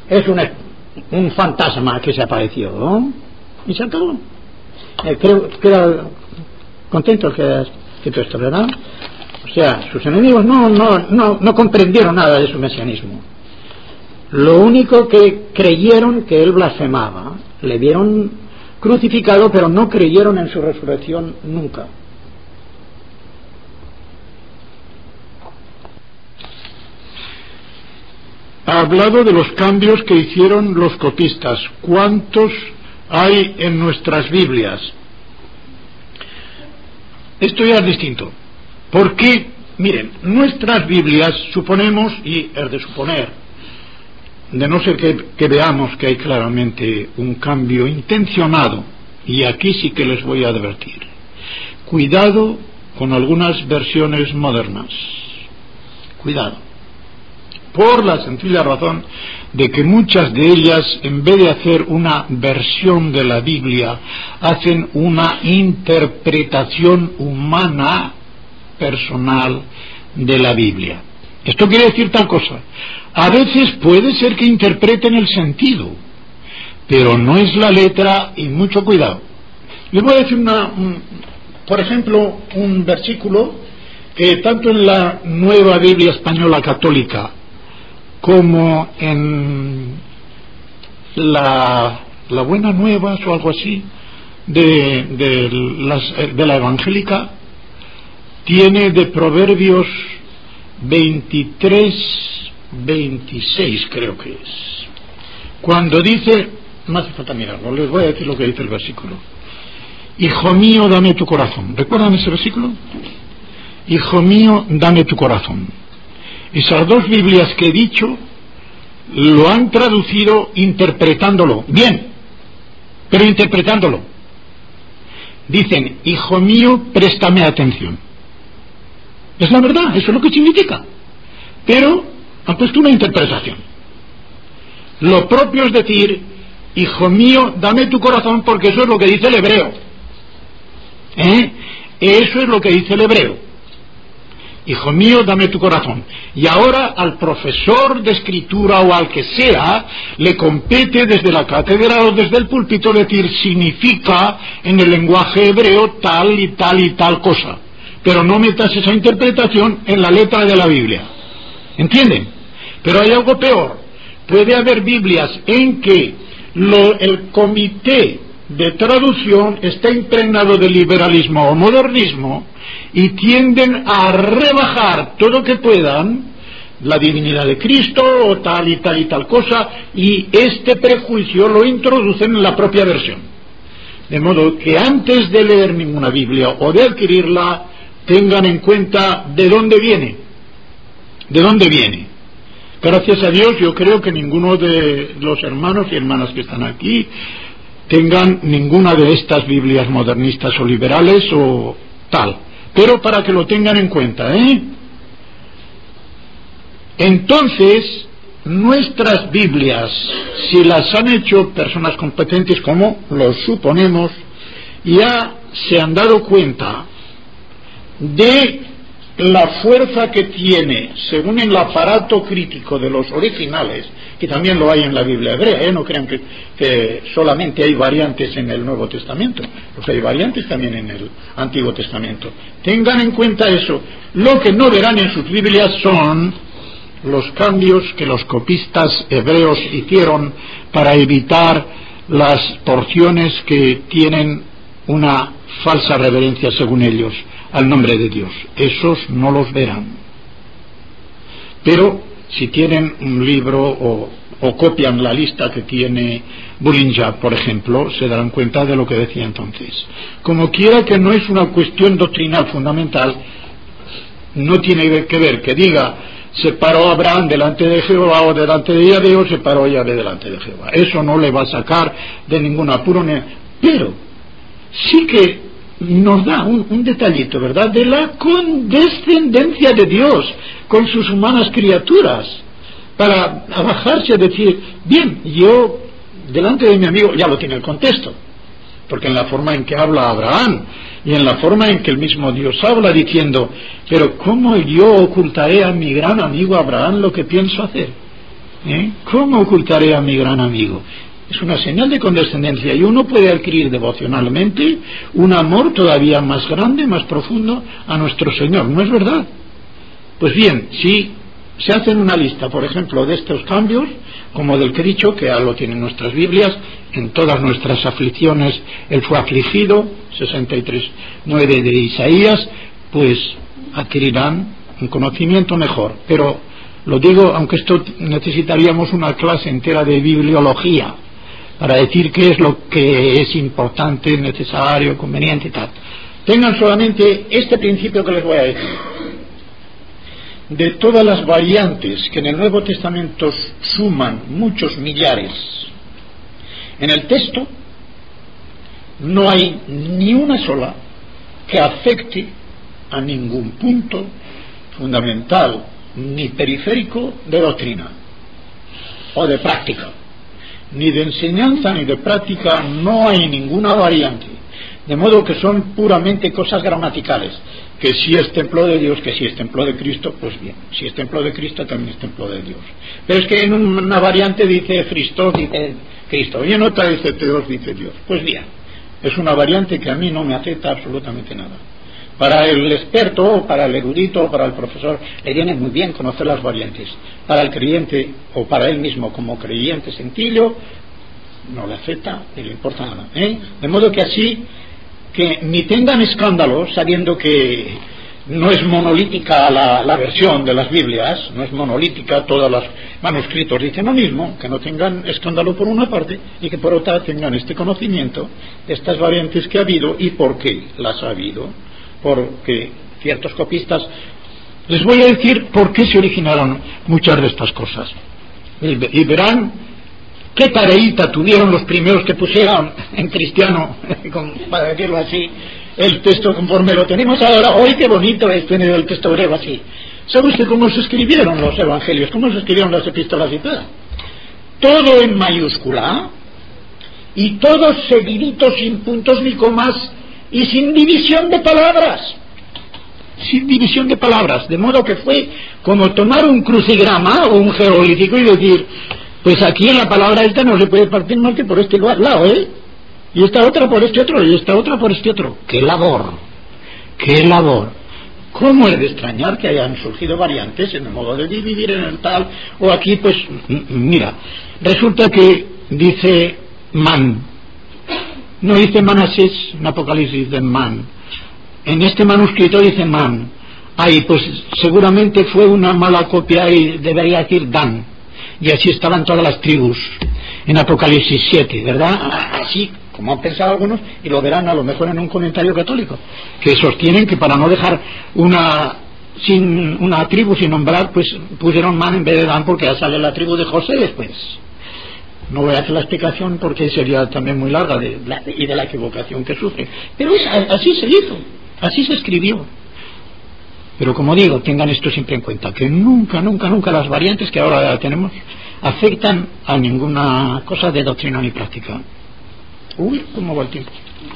[SPEAKER 1] un fantasma que se apareció, ¿no? Y se acabó. Creo que era contento el que ha escrito esto, ¿verdad? O sea, sus enemigos no comprendieron nada de su mesianismo. Lo único que creyeron que él blasfemaba, le vieron crucificado, pero no creyeron en su resurrección nunca.
[SPEAKER 2] Ha hablado de los cambios que hicieron los copistas. ¿Cuántos hay en nuestras Biblias? Esto ya es distinto. Porque, miren, nuestras Biblias suponemos, y es de suponer, de no ser que veamos que hay claramente un cambio intencionado, y aquí sí que les voy a advertir. Cuidado con algunas versiones modernas. Cuidado. Por la sencilla razón de que muchas de ellas, en vez de hacer una versión de la Biblia, hacen una interpretación humana, personal, de la Biblia. Esto quiere decir tal cosa. A veces puede ser que interpreten el sentido, pero no es la letra, y mucho cuidado. Les voy a decir por ejemplo, un versículo que tanto en la Nueva Biblia Española Católica como en la Buena Nueva o algo así de la Evangélica, tiene de Proverbios 23-26 creo que es, cuando dice, no hace falta mirarlo, les voy a decir lo que dice el versículo. Hijo mío, dame tu corazón. ¿Recuerdan ese versículo? Hijo mío, dame tu corazón. Esas dos Biblias que he dicho lo han traducido interpretándolo bien, pero interpretándolo. Dicen, hijo mío, préstame atención. Es la verdad, eso es lo que significa, pero han puesto una interpretación. Lo propio es decir, hijo mío, dame tu corazón, porque eso es lo que dice el hebreo. Eso es lo que dice el hebreo. Hijo mío, dame tu corazón. Y ahora al profesor de escritura o al que sea le compete desde la cátedra o desde el púlpito decir, significa en el lenguaje hebreo tal y tal y tal cosa, pero no metas esa interpretación en la letra de la Biblia. ¿Entienden? Pero hay algo peor. Puede haber Biblias en que el comité de traducción está impregnado de liberalismo o modernismo y tienden a rebajar todo lo que puedan la divinidad de Cristo o tal y tal y tal cosa, y este prejuicio lo introducen en la propia versión. De modo que antes de leer ninguna Biblia o de adquirirla, tengan en cuenta de dónde viene,
[SPEAKER 1] ¿De dónde viene? Gracias a Dios, yo creo que ninguno de los hermanos y hermanas que están aquí tengan ninguna de estas Biblias modernistas o liberales o tal, pero para que lo tengan en cuenta, Entonces, nuestras Biblias, si las han hecho personas competentes, como lo suponemos, ya se han dado cuenta de la fuerza que tiene, según el aparato crítico de los originales, que también lo hay en la Biblia hebrea, no crean que solamente hay variantes en el Nuevo Testamento, pues hay variantes también en el Antiguo Testamento. Tengan en cuenta eso. Lo que no verán en sus Biblias son los cambios que los copistas hebreos hicieron para evitar las porciones que tienen una falsa reverencia, según ellos, al nombre de Dios. Esos no los verán. Pero si tienen un libro o copian la lista que tiene Bullinger, por ejemplo, se darán cuenta de lo que decía entonces. Como quiera, que no es una cuestión doctrinal fundamental, no tiene que ver que diga se paró Abraham delante de Jehová o delante de Yahvé o se paró Yahvé delante de Jehová. Eso no le va a sacar de ningún apuro, pero sí que nos da un detallito, ¿verdad?, de la condescendencia de Dios con sus humanas criaturas, para abajarse a decir, bien, yo delante de mi amigo, ya lo tiene el contexto, porque en la forma en que habla Abraham y en la forma en que el mismo Dios habla, diciendo, pero ¿cómo yo ocultaré a mi gran amigo Abraham lo que pienso hacer? ¿Cómo ocultaré a mi gran amigo? Es una señal de condescendencia, y uno puede adquirir devocionalmente un amor todavía más grande, más profundo a nuestro Señor, ¿no es verdad? Pues bien, si se hacen una lista, por ejemplo, de estos cambios, como del que he dicho, que ya lo tienen nuestras Biblias, en todas nuestras aflicciones Él fue afligido, 63:9 de Isaías, pues adquirirán un conocimiento mejor. Pero lo digo, aunque esto necesitaríamos una clase entera de bibliología para decir qué es lo que es importante, necesario, conveniente y tal. Tengan solamente este principio que les voy a decir. De todas las variantes que en el Nuevo Testamento suman muchos millares, en el texto no hay ni una sola que afecte a ningún punto fundamental ni periférico de doctrina o de práctica. Ni de enseñanza ni de práctica no hay ninguna variante, de modo que son puramente cosas gramaticales, que si es templo de Dios, que si es templo de Cristo, pues bien, si es templo de Cristo también es templo de Dios. Pero es que en una variante dice Cristo, dice Cristo, y en otra dice Dios, dice Dios. Pues bien, es una variante que a mí no me afecta absolutamente nada. Para el experto, o para el erudito, o para el profesor, le viene muy bien conocer las variantes. Para el creyente, o para él mismo como creyente sencillo, no le afecta ni le importa nada. De modo que así, que ni tengan escándalo, sabiendo que no es monolítica la versión de las Biblias, no es monolítica, todos los manuscritos dicen lo mismo, que no tengan escándalo por una parte y que por otra tengan este conocimiento de estas variantes que ha habido y por qué las ha habido. Porque ciertos copistas, les voy a decir por qué se originaron muchas de estas cosas, y verán qué tareita tuvieron los primeros que pusieron en cristiano, para decirlo así, el texto conforme lo tenemos ahora. Hoy qué bonito es tener el texto griego así. ¿Sabe usted cómo se escribieron los evangelios? ¿Cómo se escribieron las epístolas y todo? Todo en mayúscula y todo seguidito, sin puntos ni comas y sin división de palabras. Sin división de palabras, de modo que fue como tomar un crucigrama o un jeroglífico y decir, pues aquí en la palabra esta no se puede partir más que por este lado, y esta otra por este otro, y esta otra por este otro. ¡Qué labor! ¡Qué labor! ¿Cómo es de extrañar que hayan surgido variantes en el modo de dividir en el tal, o aquí pues, mira, resulta que dice man, no dice Manasés, en Apocalipsis de man, en este manuscrito dice man, pues seguramente fue una mala copia y debería decir Dan, y así estaban todas las tribus en Apocalipsis 7, ¿verdad? Así como han pensado algunos, y lo verán a lo mejor en un comentario católico, que sostienen que para no dejar una sin una tribu sin nombrar, pues pusieron Man en vez de Dan, porque ya sale la tribu de José después. No voy a hacer la explicación porque sería también muy larga y de la equivocación que sufre, pero así se hizo, así se escribió. Pero como digo, tengan esto siempre en cuenta, que nunca las variantes que ahora tenemos afectan a ninguna cosa de doctrina ni práctica. Uy, ¿cómo va el tiempo?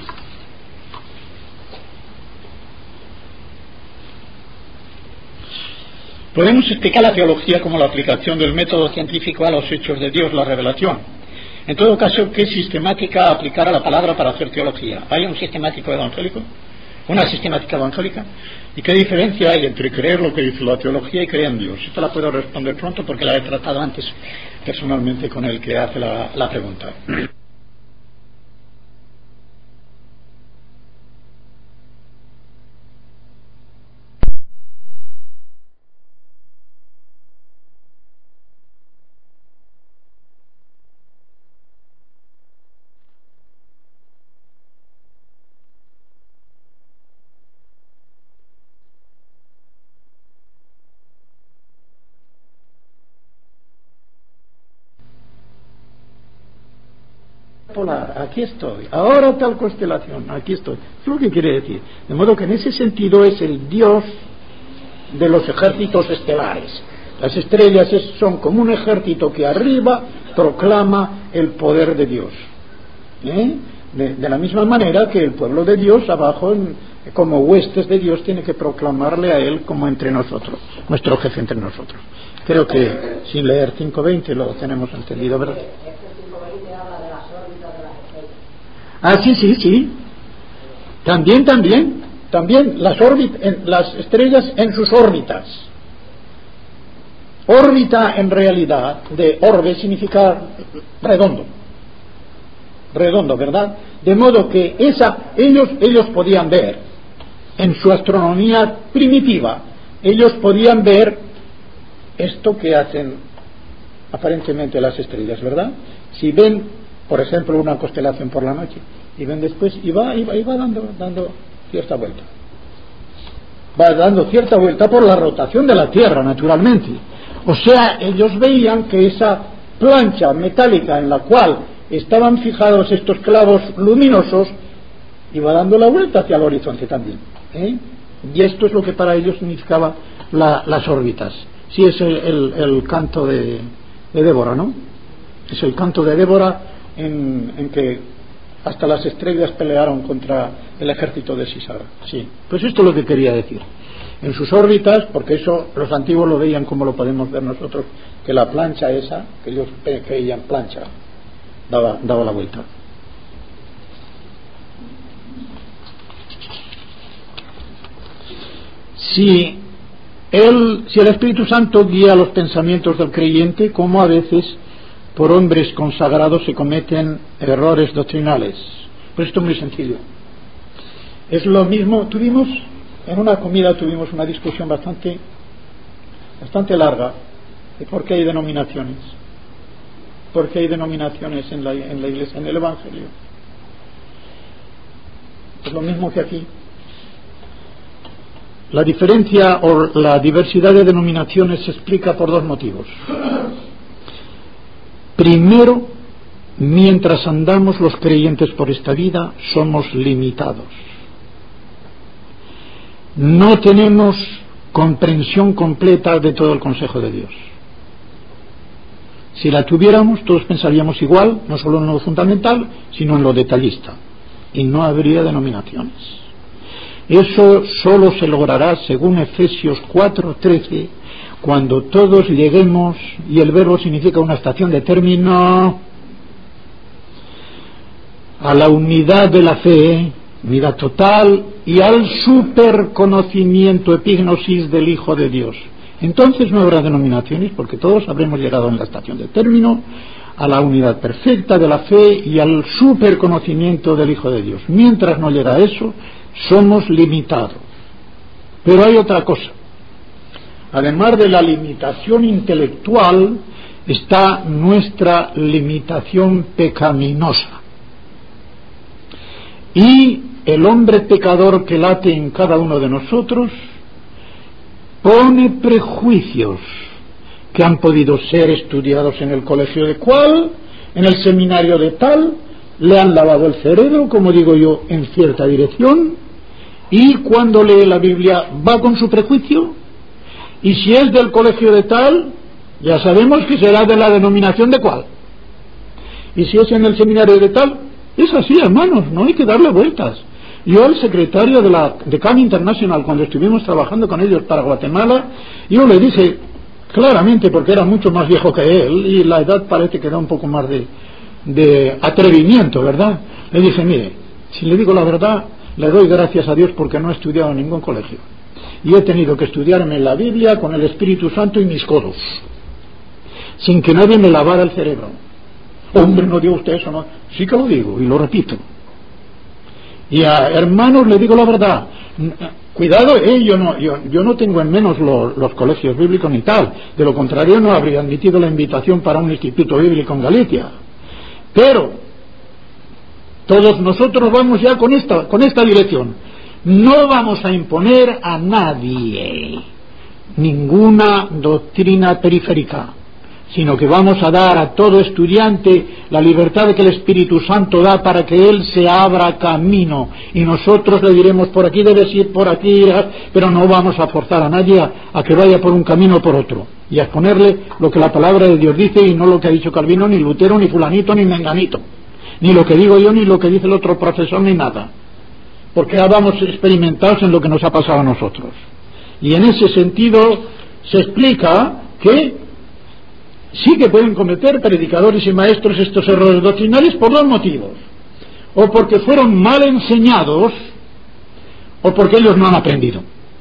[SPEAKER 1] Podemos explicar la teología como la aplicación del método científico a los hechos de Dios, la revelación. En todo caso, ¿qué sistemática aplicar a la palabra para hacer teología? ¿Hay un sistemático evangélico? ¿Una sistemática evangélica? ¿Y qué diferencia hay entre creer lo que dice la teología y creer en Dios? Esto la puedo responder pronto porque la he tratado antes personalmente con el que hace la pregunta. Aquí estoy, ahora tal constelación, aquí estoy. Es lo que quiere decir. De modo que en ese sentido es el Dios de los ejércitos estelares. Las estrellas son como un ejército que arriba proclama el poder de Dios. De la misma manera que el pueblo de Dios abajo, como huestes de Dios, tiene que proclamarle a Él como entre nosotros, nuestro jefe entre nosotros. Creo que sin leer 5.20 lo tenemos entendido, ¿verdad? Ah, sí. También las estrellas en sus órbitas. Órbita en realidad, de orbe significa redondo, ¿verdad? De modo que ellos podían ver, en su astronomía primitiva, ellos podían ver esto que hacen aparentemente las estrellas, ¿verdad? Si ven, por ejemplo, una constelación por la noche, y ven después, y va dando cierta vuelta. Va dando cierta vuelta por la rotación de la Tierra, naturalmente. O sea, ellos veían que esa plancha metálica en la cual estaban fijados estos clavos luminosos iba dando la vuelta hacia el horizonte también. Y esto es lo que para ellos significaba las órbitas. Sí, es el canto de Débora, ¿no? Es el canto de Débora en que hasta las estrellas pelearon contra el ejército de Sisara. Sí, pues esto es lo que quería decir. En sus órbitas, porque eso los antiguos lo veían como lo podemos ver nosotros, que la plancha esa, que ellos creían plancha, daba la vuelta. Si el Espíritu Santo guía los pensamientos del creyente, como a veces por hombres consagrados se cometen errores doctrinales. Pues esto es muy sencillo. Es lo mismo, en una comida tuvimos una discusión bastante larga de por qué hay denominaciones. ¿Por qué hay denominaciones en la iglesia, en el Evangelio? Es lo mismo que aquí. La diferencia o la diversidad de denominaciones se explica por dos motivos. Primero, mientras andamos los creyentes por esta vida, somos limitados. No tenemos comprensión completa de todo el consejo de Dios. Si la tuviéramos, todos pensaríamos igual, no solo en lo fundamental, sino en lo detallista, y no habría denominaciones. Eso solo se logrará, según Efesios 4:13, cuando todos lleguemos, y el verbo significa una estación de término, a la unidad de la fe, unidad total, y al superconocimiento, epignosis del Hijo de Dios. Entonces no habrá denominaciones, porque todos habremos llegado en la estación de término a la unidad perfecta de la fe y al superconocimiento del Hijo de Dios. Mientras no llega a eso, somos limitados. Pero hay otra cosa. Además de la limitación intelectual, está nuestra limitación pecaminosa. Y el hombre pecador que late en cada uno de nosotros pone prejuicios que han podido ser estudiados en el colegio de cual, en el seminario de tal, le han lavado el cerebro, como digo yo, en cierta dirección, y cuando lee la Biblia va con su prejuicio, y si es del colegio de tal, ya sabemos que será de la denominación de cual, y si es en el seminario de tal, es así, hermanos, no hay que darle vueltas. Yo al secretario de CAM International, cuando estuvimos trabajando con ellos para Guatemala, yo le dije claramente, porque era mucho más viejo que él y la edad parece que da un poco más de atrevimiento, ¿verdad? Le dije, mire, si le digo la verdad, le doy gracias a Dios porque no he estudiado en ningún colegio y he tenido que estudiarme la Biblia con el Espíritu Santo y mis codos, sin que nadie me lavara el cerebro. Hombre, no diga usted eso, no. Sí que lo digo y lo repito. Y a hermanos le digo la verdad, cuidado, yo no tengo en menos los colegios bíblicos ni tal, de lo contrario no habría admitido la invitación para un instituto bíblico en Galicia, pero todos nosotros vamos ya con esta dirección. No vamos a imponer a nadie ninguna doctrina periférica, sino que vamos a dar a todo estudiante la libertad que el Espíritu Santo da para que él se abra camino, y nosotros le diremos por aquí debes ir, por aquí irás, pero no vamos a forzar a nadie a que vaya por un camino o por otro, y a exponerle lo que la palabra de Dios dice y no lo que ha dicho Calvino, ni Lutero, ni fulanito, ni menganito, ni lo que digo yo, ni lo que dice el otro profesor, ni nada, porque ya vamos experimentados en lo que nos ha pasado a nosotros. Y en ese sentido se explica que sí que pueden cometer predicadores y maestros estos errores doctrinales por dos motivos: o porque fueron mal enseñados, o porque ellos no han aprendido.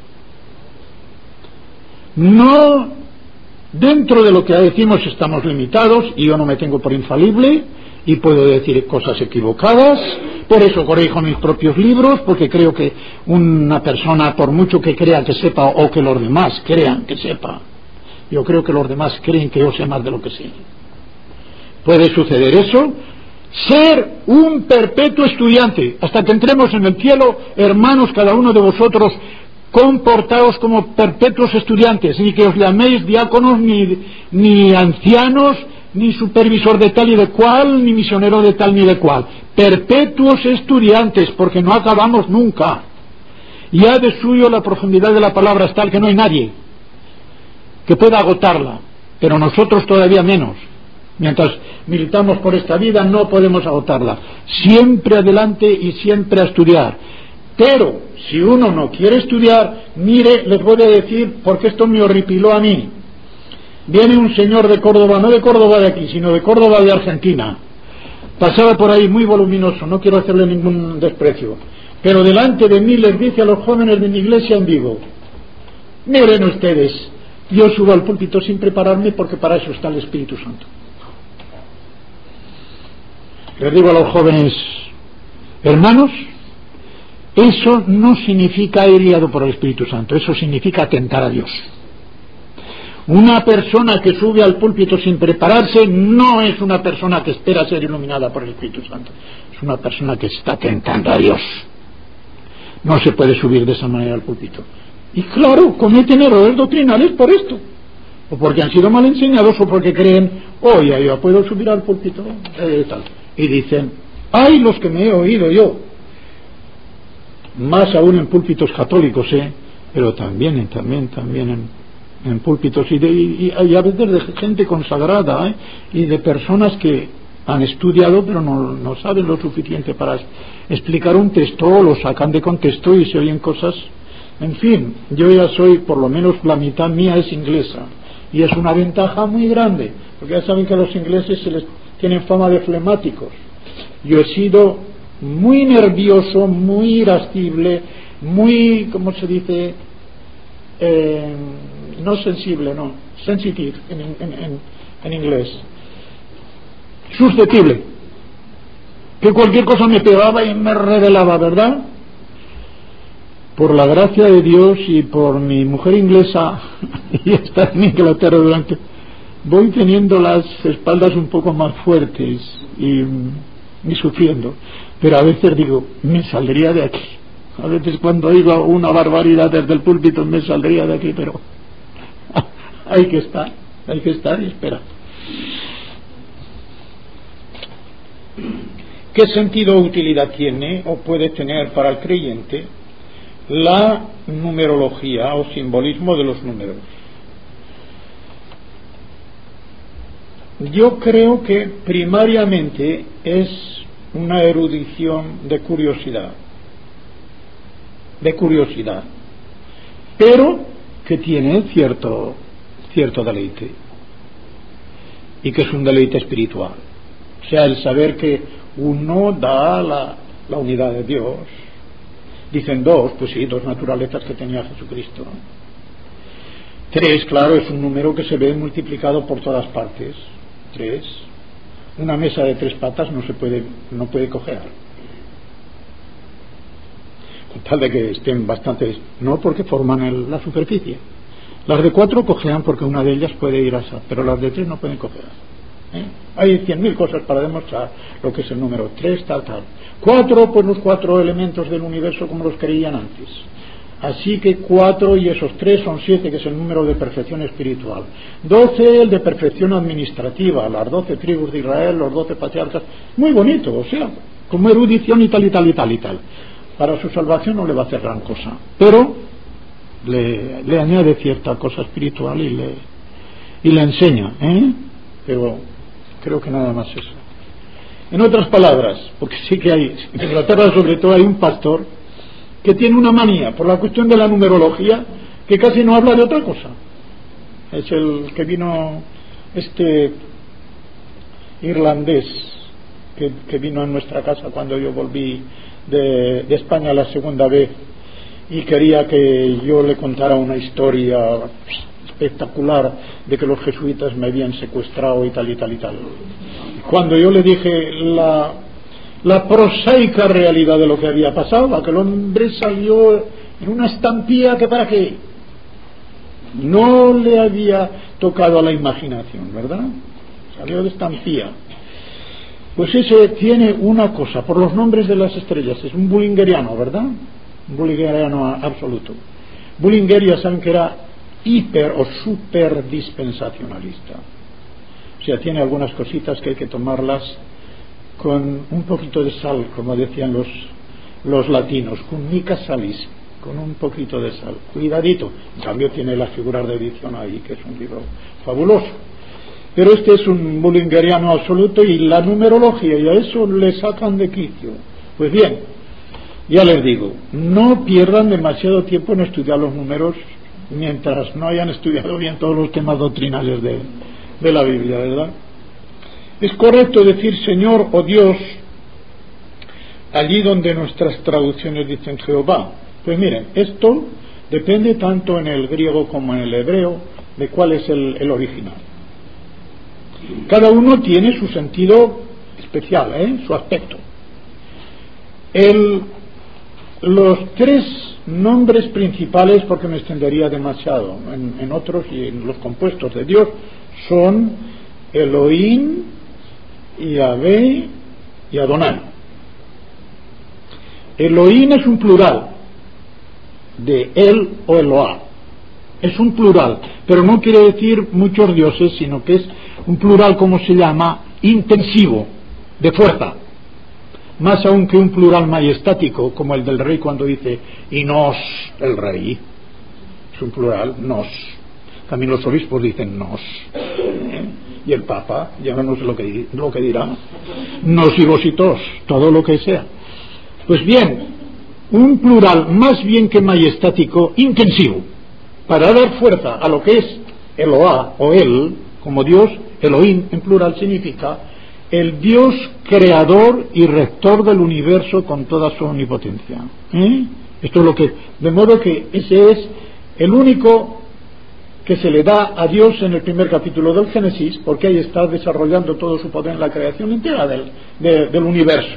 [SPEAKER 1] No, dentro de lo que decimos estamos limitados, y yo no me tengo por infalible y puedo decir cosas equivocadas, por eso corrijo mis propios libros, porque creo que una persona, por mucho que crea que sepa, o que los demás crean que sepa, yo creo que los demás creen que yo sé más de lo que sé. Puede suceder eso. Ser un perpetuo estudiante hasta que entremos en el cielo, hermanos, cada uno de vosotros comportaos como perpetuos estudiantes, ni que os llaméis diáconos, ni ancianos, ni supervisor de tal y de cual, ni misionero de tal ni de cual. Perpetuos estudiantes, porque no acabamos nunca. Ya de suyo la profundidad de la palabra es tal que no hay nadie que pueda agotarla, pero nosotros todavía menos. Mientras militamos por esta vida no podemos agotarla. Siempre adelante y siempre a estudiar. Pero si uno no quiere estudiar, mire, les voy a decir, porque esto me horripiló a mí. Viene un señor de Córdoba, no de Córdoba de aquí, sino de Córdoba de Argentina. Pasaba por ahí muy voluminoso, no quiero hacerle ningún desprecio, pero delante de mí les dice a los jóvenes de mi iglesia en vivo: miren ustedes, yo subo al púlpito sin prepararme porque para eso está el Espíritu Santo. Les digo a los jóvenes: hermanos, eso no significa ir guiado por el Espíritu Santo, eso significa atentar a Dios. Una persona que sube al púlpito sin prepararse no es una persona que espera ser iluminada por el Espíritu Santo, es una persona que está tentando a Dios. No se puede subir de esa manera al púlpito. Y claro, cometen errores doctrinales por esto, o porque han sido mal enseñados, o porque creen: oye, yo puedo subir al púlpito, tal. Y dicen: ay, los que me he oído yo, más aún en púlpitos católicos, pero también en púlpitos y a veces de gente consagrada, y de personas que han estudiado pero no saben lo suficiente para explicar un texto, o lo sacan de contexto y se oyen cosas. En fin, yo ya soy, por lo menos la mitad mía es inglesa, y es una ventaja muy grande, porque ya saben que a los ingleses se les tienen fama de flemáticos. Yo he sido muy nervioso, muy irascible, muy, ¿cómo se dice? No sensible, no, sensitive en inglés, susceptible, que cualquier cosa me pegaba y me revelaba, ¿verdad? Por la gracia de Dios y por mi mujer inglesa y estar en Inglaterra voy teniendo las espaldas un poco más fuertes y sufriendo, pero a veces digo: me saldría de aquí. A veces cuando digo una barbaridad desde el púlpito me saldría de aquí, pero hay que estar y esperar. ¿Qué sentido o utilidad tiene o puede tener para el creyente la numerología o simbolismo de los números? Yo creo que primariamente es una erudición de curiosidad, pero que tiene cierto deleite, y que es un deleite espiritual. O sea, el saber que uno da la unidad de Dios. Dicen dos, pues sí, dos naturalezas que tenía Jesucristo. 3, claro, es un número que se ve multiplicado por todas partes. 3. Una mesa de 3 patas no puede cojear. Con tal de que estén bastantes, no porque forman la superficie. Las de 4 cojean porque una de ellas puede ir así, pero las de 3 no pueden cojear. Hay 100.000 cosas para demostrar lo que es el número 3, tal. 4, pues los 4 elementos del universo como los creían antes. Así que 4 y esos 3 son 7, que es el número de perfección espiritual. 12, el de perfección administrativa, las 12 tribus de Israel, los 12 patriarcas. Muy bonito, o sea, como erudición y tal. Para su salvación no le va a hacer gran cosa, pero le añade cierta cosa espiritual y le enseña, pero creo que nada más eso. En otras palabras, porque sí que hay, en Inglaterra sobre todo hay un pastor que tiene una manía por la cuestión de la numerología, que casi no habla de otra cosa. Es el que vino, irlandés, que vino a nuestra casa cuando yo volví de España la segunda vez, y quería que yo le contara una historia espectacular de que los jesuitas me habían secuestrado y tal. Cuando yo le dije la prosaica realidad de lo que había pasado, aquel hombre salió en una estampía que para qué no le había tocado a la imaginación, ¿verdad? Salió de estampía. Pues ese tiene una cosa, por los nombres de las estrellas, es un bullingeriano, ¿verdad? Un bullingeriano absoluto. Bullinger, ya saben que era hiper o super dispensacionalista. O sea, tiene algunas cositas que hay que tomarlas con un poquito de sal, como decían los latinos, con mica salis, con un poquito de sal. Cuidadito. En cambio tiene las figuras de edición ahí, que es un libro fabuloso. Pero este es un bullingeriano absoluto, y la numerología, y a eso le sacan de quicio. Pues bien, ya les digo, no pierdan demasiado tiempo en estudiar los números mientras no hayan estudiado bien todos los temas doctrinales de la Biblia, ¿verdad? Es correcto decir Señor o Dios allí donde nuestras traducciones dicen Jehová. Pues miren, esto depende tanto en el griego como en el hebreo de cuál es el original. Cada uno tiene su sentido especial, su aspecto. Los 3 nombres principales, porque me extendería demasiado en otros y en los compuestos de Dios, son Elohim, Yahvé y Adonai. Elohim es un plural de El o Eloah. Es un plural, pero no quiere decir muchos dioses, sino que es un plural, como se llama, intensivo, de fuerza. Más aún que un plural majestático, como el del rey cuando dice y nos, el rey. Es un plural, nos. También los obispos dicen nos. Y el Papa, ya no sé lo que dirá. Nos y vositos, todo lo que sea. Pues bien, un plural más bien que majestático, intensivo, para dar fuerza a lo que es Eloah o Él, como Dios. Elohim en plural significa el Dios creador y rector del universo con toda su omnipotencia. Esto es lo que, de modo que ese es el único que se le da a Dios en el primer capítulo del Génesis, porque ahí está desarrollando todo su poder en la creación entera del universo.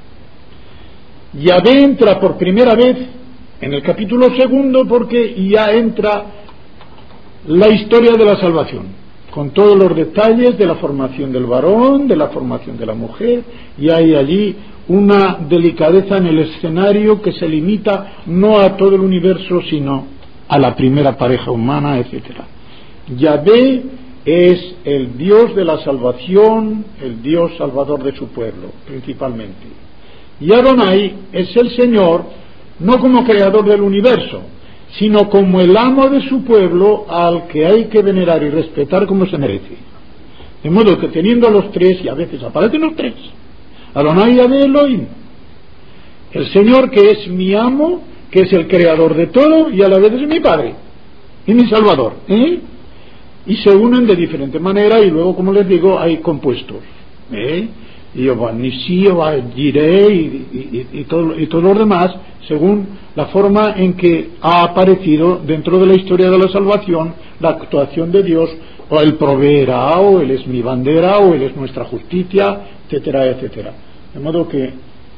[SPEAKER 1] Yahvé entra por primera vez en el capítulo 2, porque ya entra la historia de la salvación, con todos los detalles de la formación del varón, de la formación de la mujer, y hay allí una delicadeza en el escenario que se limita no a todo el universo, sino a la primera pareja humana, etcétera. Yahvé es el Dios de la salvación, el Dios salvador de su pueblo, principalmente. Y Adonai es el Señor, no como creador del universo, sino como el amo de su pueblo, al que hay que venerar y respetar como se merece. De modo que teniendo a los tres, y a veces aparecen los tres, Adonai, Yahvé, Elohim, el Señor que es mi amo, que es el creador de todo, y a la vez es mi Padre y mi Salvador, y se unen de diferente manera, y luego, como les digo, hay compuestos, Jehová Nisí, Jehová Jireh, y todo lo demás, según la forma en que ha aparecido dentro de la historia de la salvación la actuación de Dios, o Él proveerá, o Él es mi bandera, o Él es nuestra justicia, etcétera, etcétera. De modo que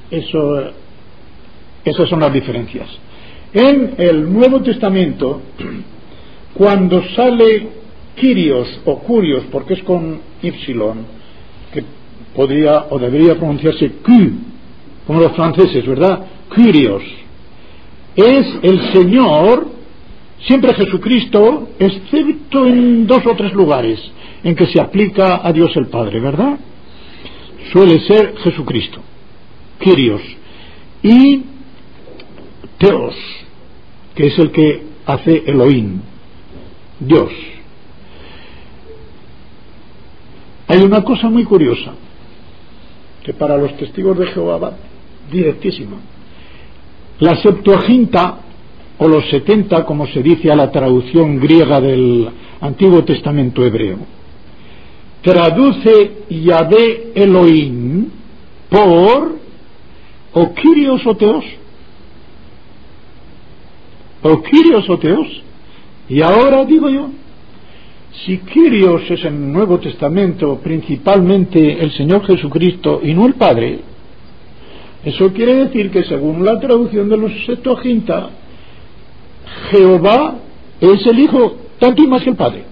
[SPEAKER 1] esas son las diferencias. En el Nuevo Testamento, cuando sale Kyrios o Curios, porque es con Y, que podría o debería pronunciarse Q, como los franceses, ¿verdad? Kyrios. Es el Señor, siempre Jesucristo, excepto en 2 o 3 lugares en que se aplica a Dios el Padre, ¿verdad? Suele ser Jesucristo, Kyrios. Y Theos, que es el que hace Elohim, Dios. Hay una cosa muy curiosa, que para los testigos de Jehová va directísima. La Septuaginta, o los 70, como se dice a la traducción griega del Antiguo Testamento hebreo, traduce Yahvé Elohim por o Kyrios o Theos. O Kyrios o Theos. Y ahora digo yo, si Kyrios es en el Nuevo Testamento principalmente el Señor Jesucristo y no el Padre, eso quiere decir que según la traducción de los Septuaginta, Jehová es el Hijo tanto y más que el Padre.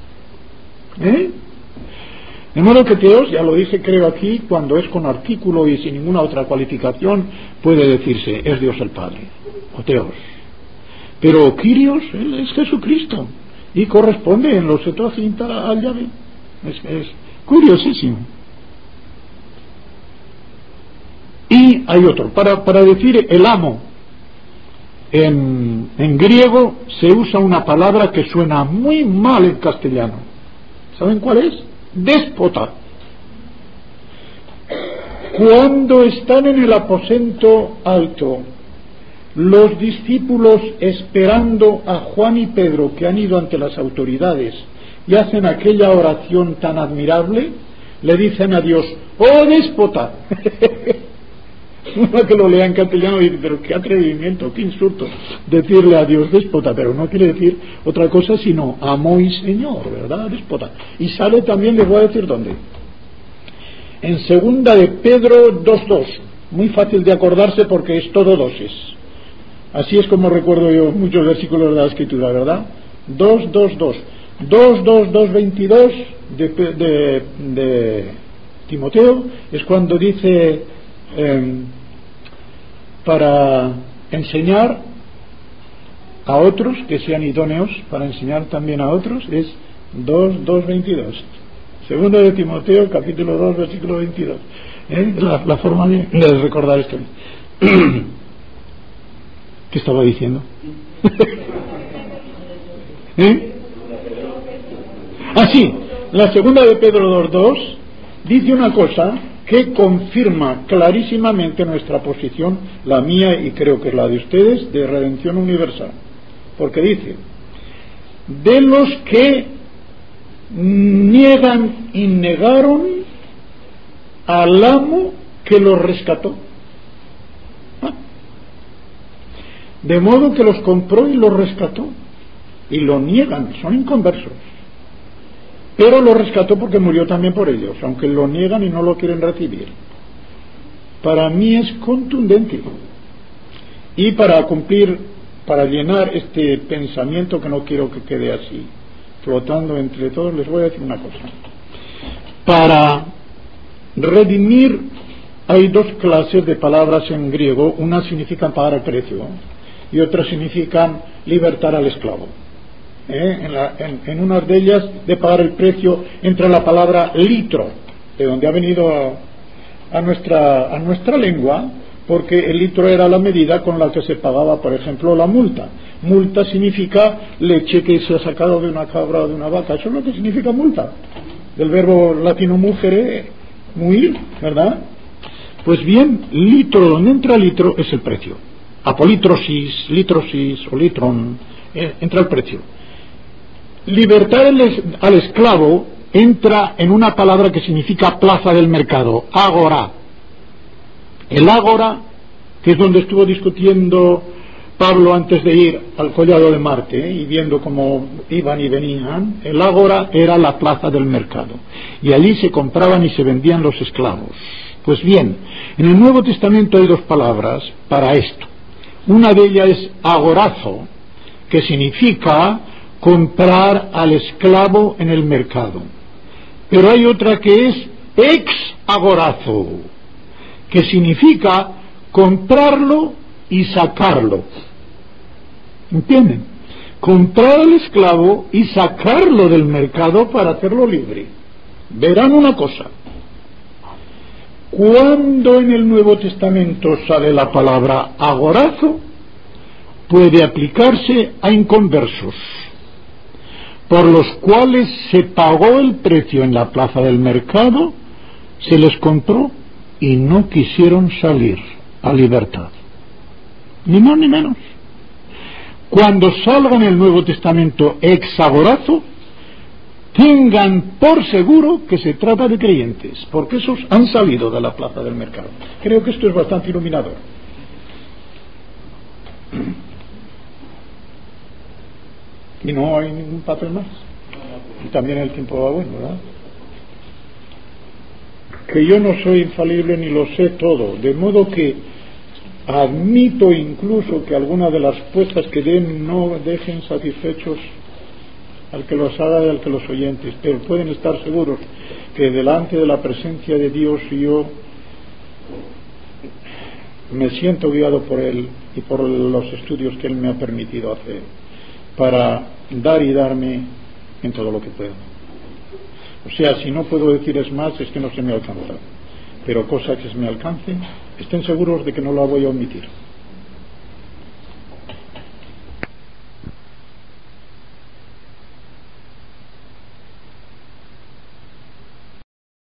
[SPEAKER 1] De modo que Theos, ya lo dije creo aquí, cuando es con artículo y sin ninguna otra cualificación, puede decirse es Dios el Padre, o Theos. Pero Kyrios es Jesucristo y corresponde en los Septuaginta al Yahvé. Es curiosísimo. Y hay otro, para decir el amo, en griego se usa una palabra que suena muy mal en castellano. ¿Saben cuál es? Déspota. Cuando están en el aposento alto los discípulos esperando a Juan y Pedro, que han ido ante las autoridades y hacen aquella oración tan admirable, le dicen a Dios: ¡oh déspota! Uno que lo lea en castellano dice: pero qué atrevimiento, qué insulto decirle a Dios déspota, pero no quiere decir otra cosa sino amo y Señor, ¿verdad? Déspota. Y sale también, les voy a decir dónde, en segunda de Pedro 2:2, muy fácil de acordarse porque es todo doses. Así es como recuerdo yo muchos versículos de la Escritura, ¿verdad? 2:2:2, 2:22 de Timoteo es cuando dice para enseñar a otros que sean idóneos para enseñar también a otros, es 2:22. Segundo de Timoteo, capítulo 2, versículo 22. La forma de recordar esto. ¿Qué estaba diciendo? Sí, la segunda de Pedro 2:2 dice una cosa que confirma clarísimamente nuestra posición, la mía y creo que la de ustedes, de redención universal. Porque dice: de los que niegan y negaron al amo que los rescató. De modo que los compró y los rescató, y lo niegan, son inconversos, pero lo rescató porque murió también por ellos, aunque lo niegan y no lo quieren recibir. Para mí es contundente. Y para cumplir, para llenar este pensamiento que no quiero que quede así flotando entre todos, les voy a decir una cosa. Para redimir hay 2 clases de palabras en griego. Una significan pagar el precio y otras significan libertar al esclavo. En unas de ellas, de pagar el precio, entra la palabra litro, de donde ha venido a nuestra lengua, porque el litro era la medida con la que se pagaba, por ejemplo, la multa. Multa significa leche que se ha sacado de una cabra o de una vaca. Eso es lo que significa multa, del verbo latino mugere, muir, ¿verdad? Pues bien, litro, donde entra litro es el precio. Apolitrosis, litrosis o litron, entra el precio. Libertar al esclavo entra en una palabra que significa plaza del mercado, ágora. El ágora, que es donde estuvo discutiendo Pablo antes de ir al collado de Marte, y viendo cómo iban y venían, el ágora era la plaza del mercado, y allí se compraban y se vendían los esclavos. Pues bien, en el Nuevo Testamento hay dos palabras para esto. Una de ellas es agorazo, que significa comprar al esclavo en el mercado. Pero hay otra que es ex-agorazo, que significa comprarlo y sacarlo. ¿Entienden? Comprar al esclavo y sacarlo del mercado para hacerlo libre. Verán una cosa. Cuando en el Nuevo Testamento sale la palabra agorazo, puede aplicarse a inconversos, por los cuales se pagó el precio en la plaza del mercado, se les compró y no quisieron salir a libertad. Ni más ni menos. Cuando salga en el Nuevo Testamento ex-agorazo, tengan por seguro que se trata de creyentes, porque esos han salido de la plaza del mercado. Creo que esto es bastante iluminador. Y no hay ningún papel más. Y también el tiempo va bueno, ¿verdad? Que yo no soy infalible ni lo sé todo, de modo que admito incluso que algunas de las respuestas que den no dejen satisfechos al que los haga y al que los oyentes, pero pueden estar seguros que delante de la presencia de Dios yo me siento guiado por Él y por los estudios que Él me ha permitido hacer para dar y darme en todo lo que puedo. O sea, si no puedo decir es más, es que no se me alcanza, pero cosa que se me alcance, estén seguros de que no la voy a omitir.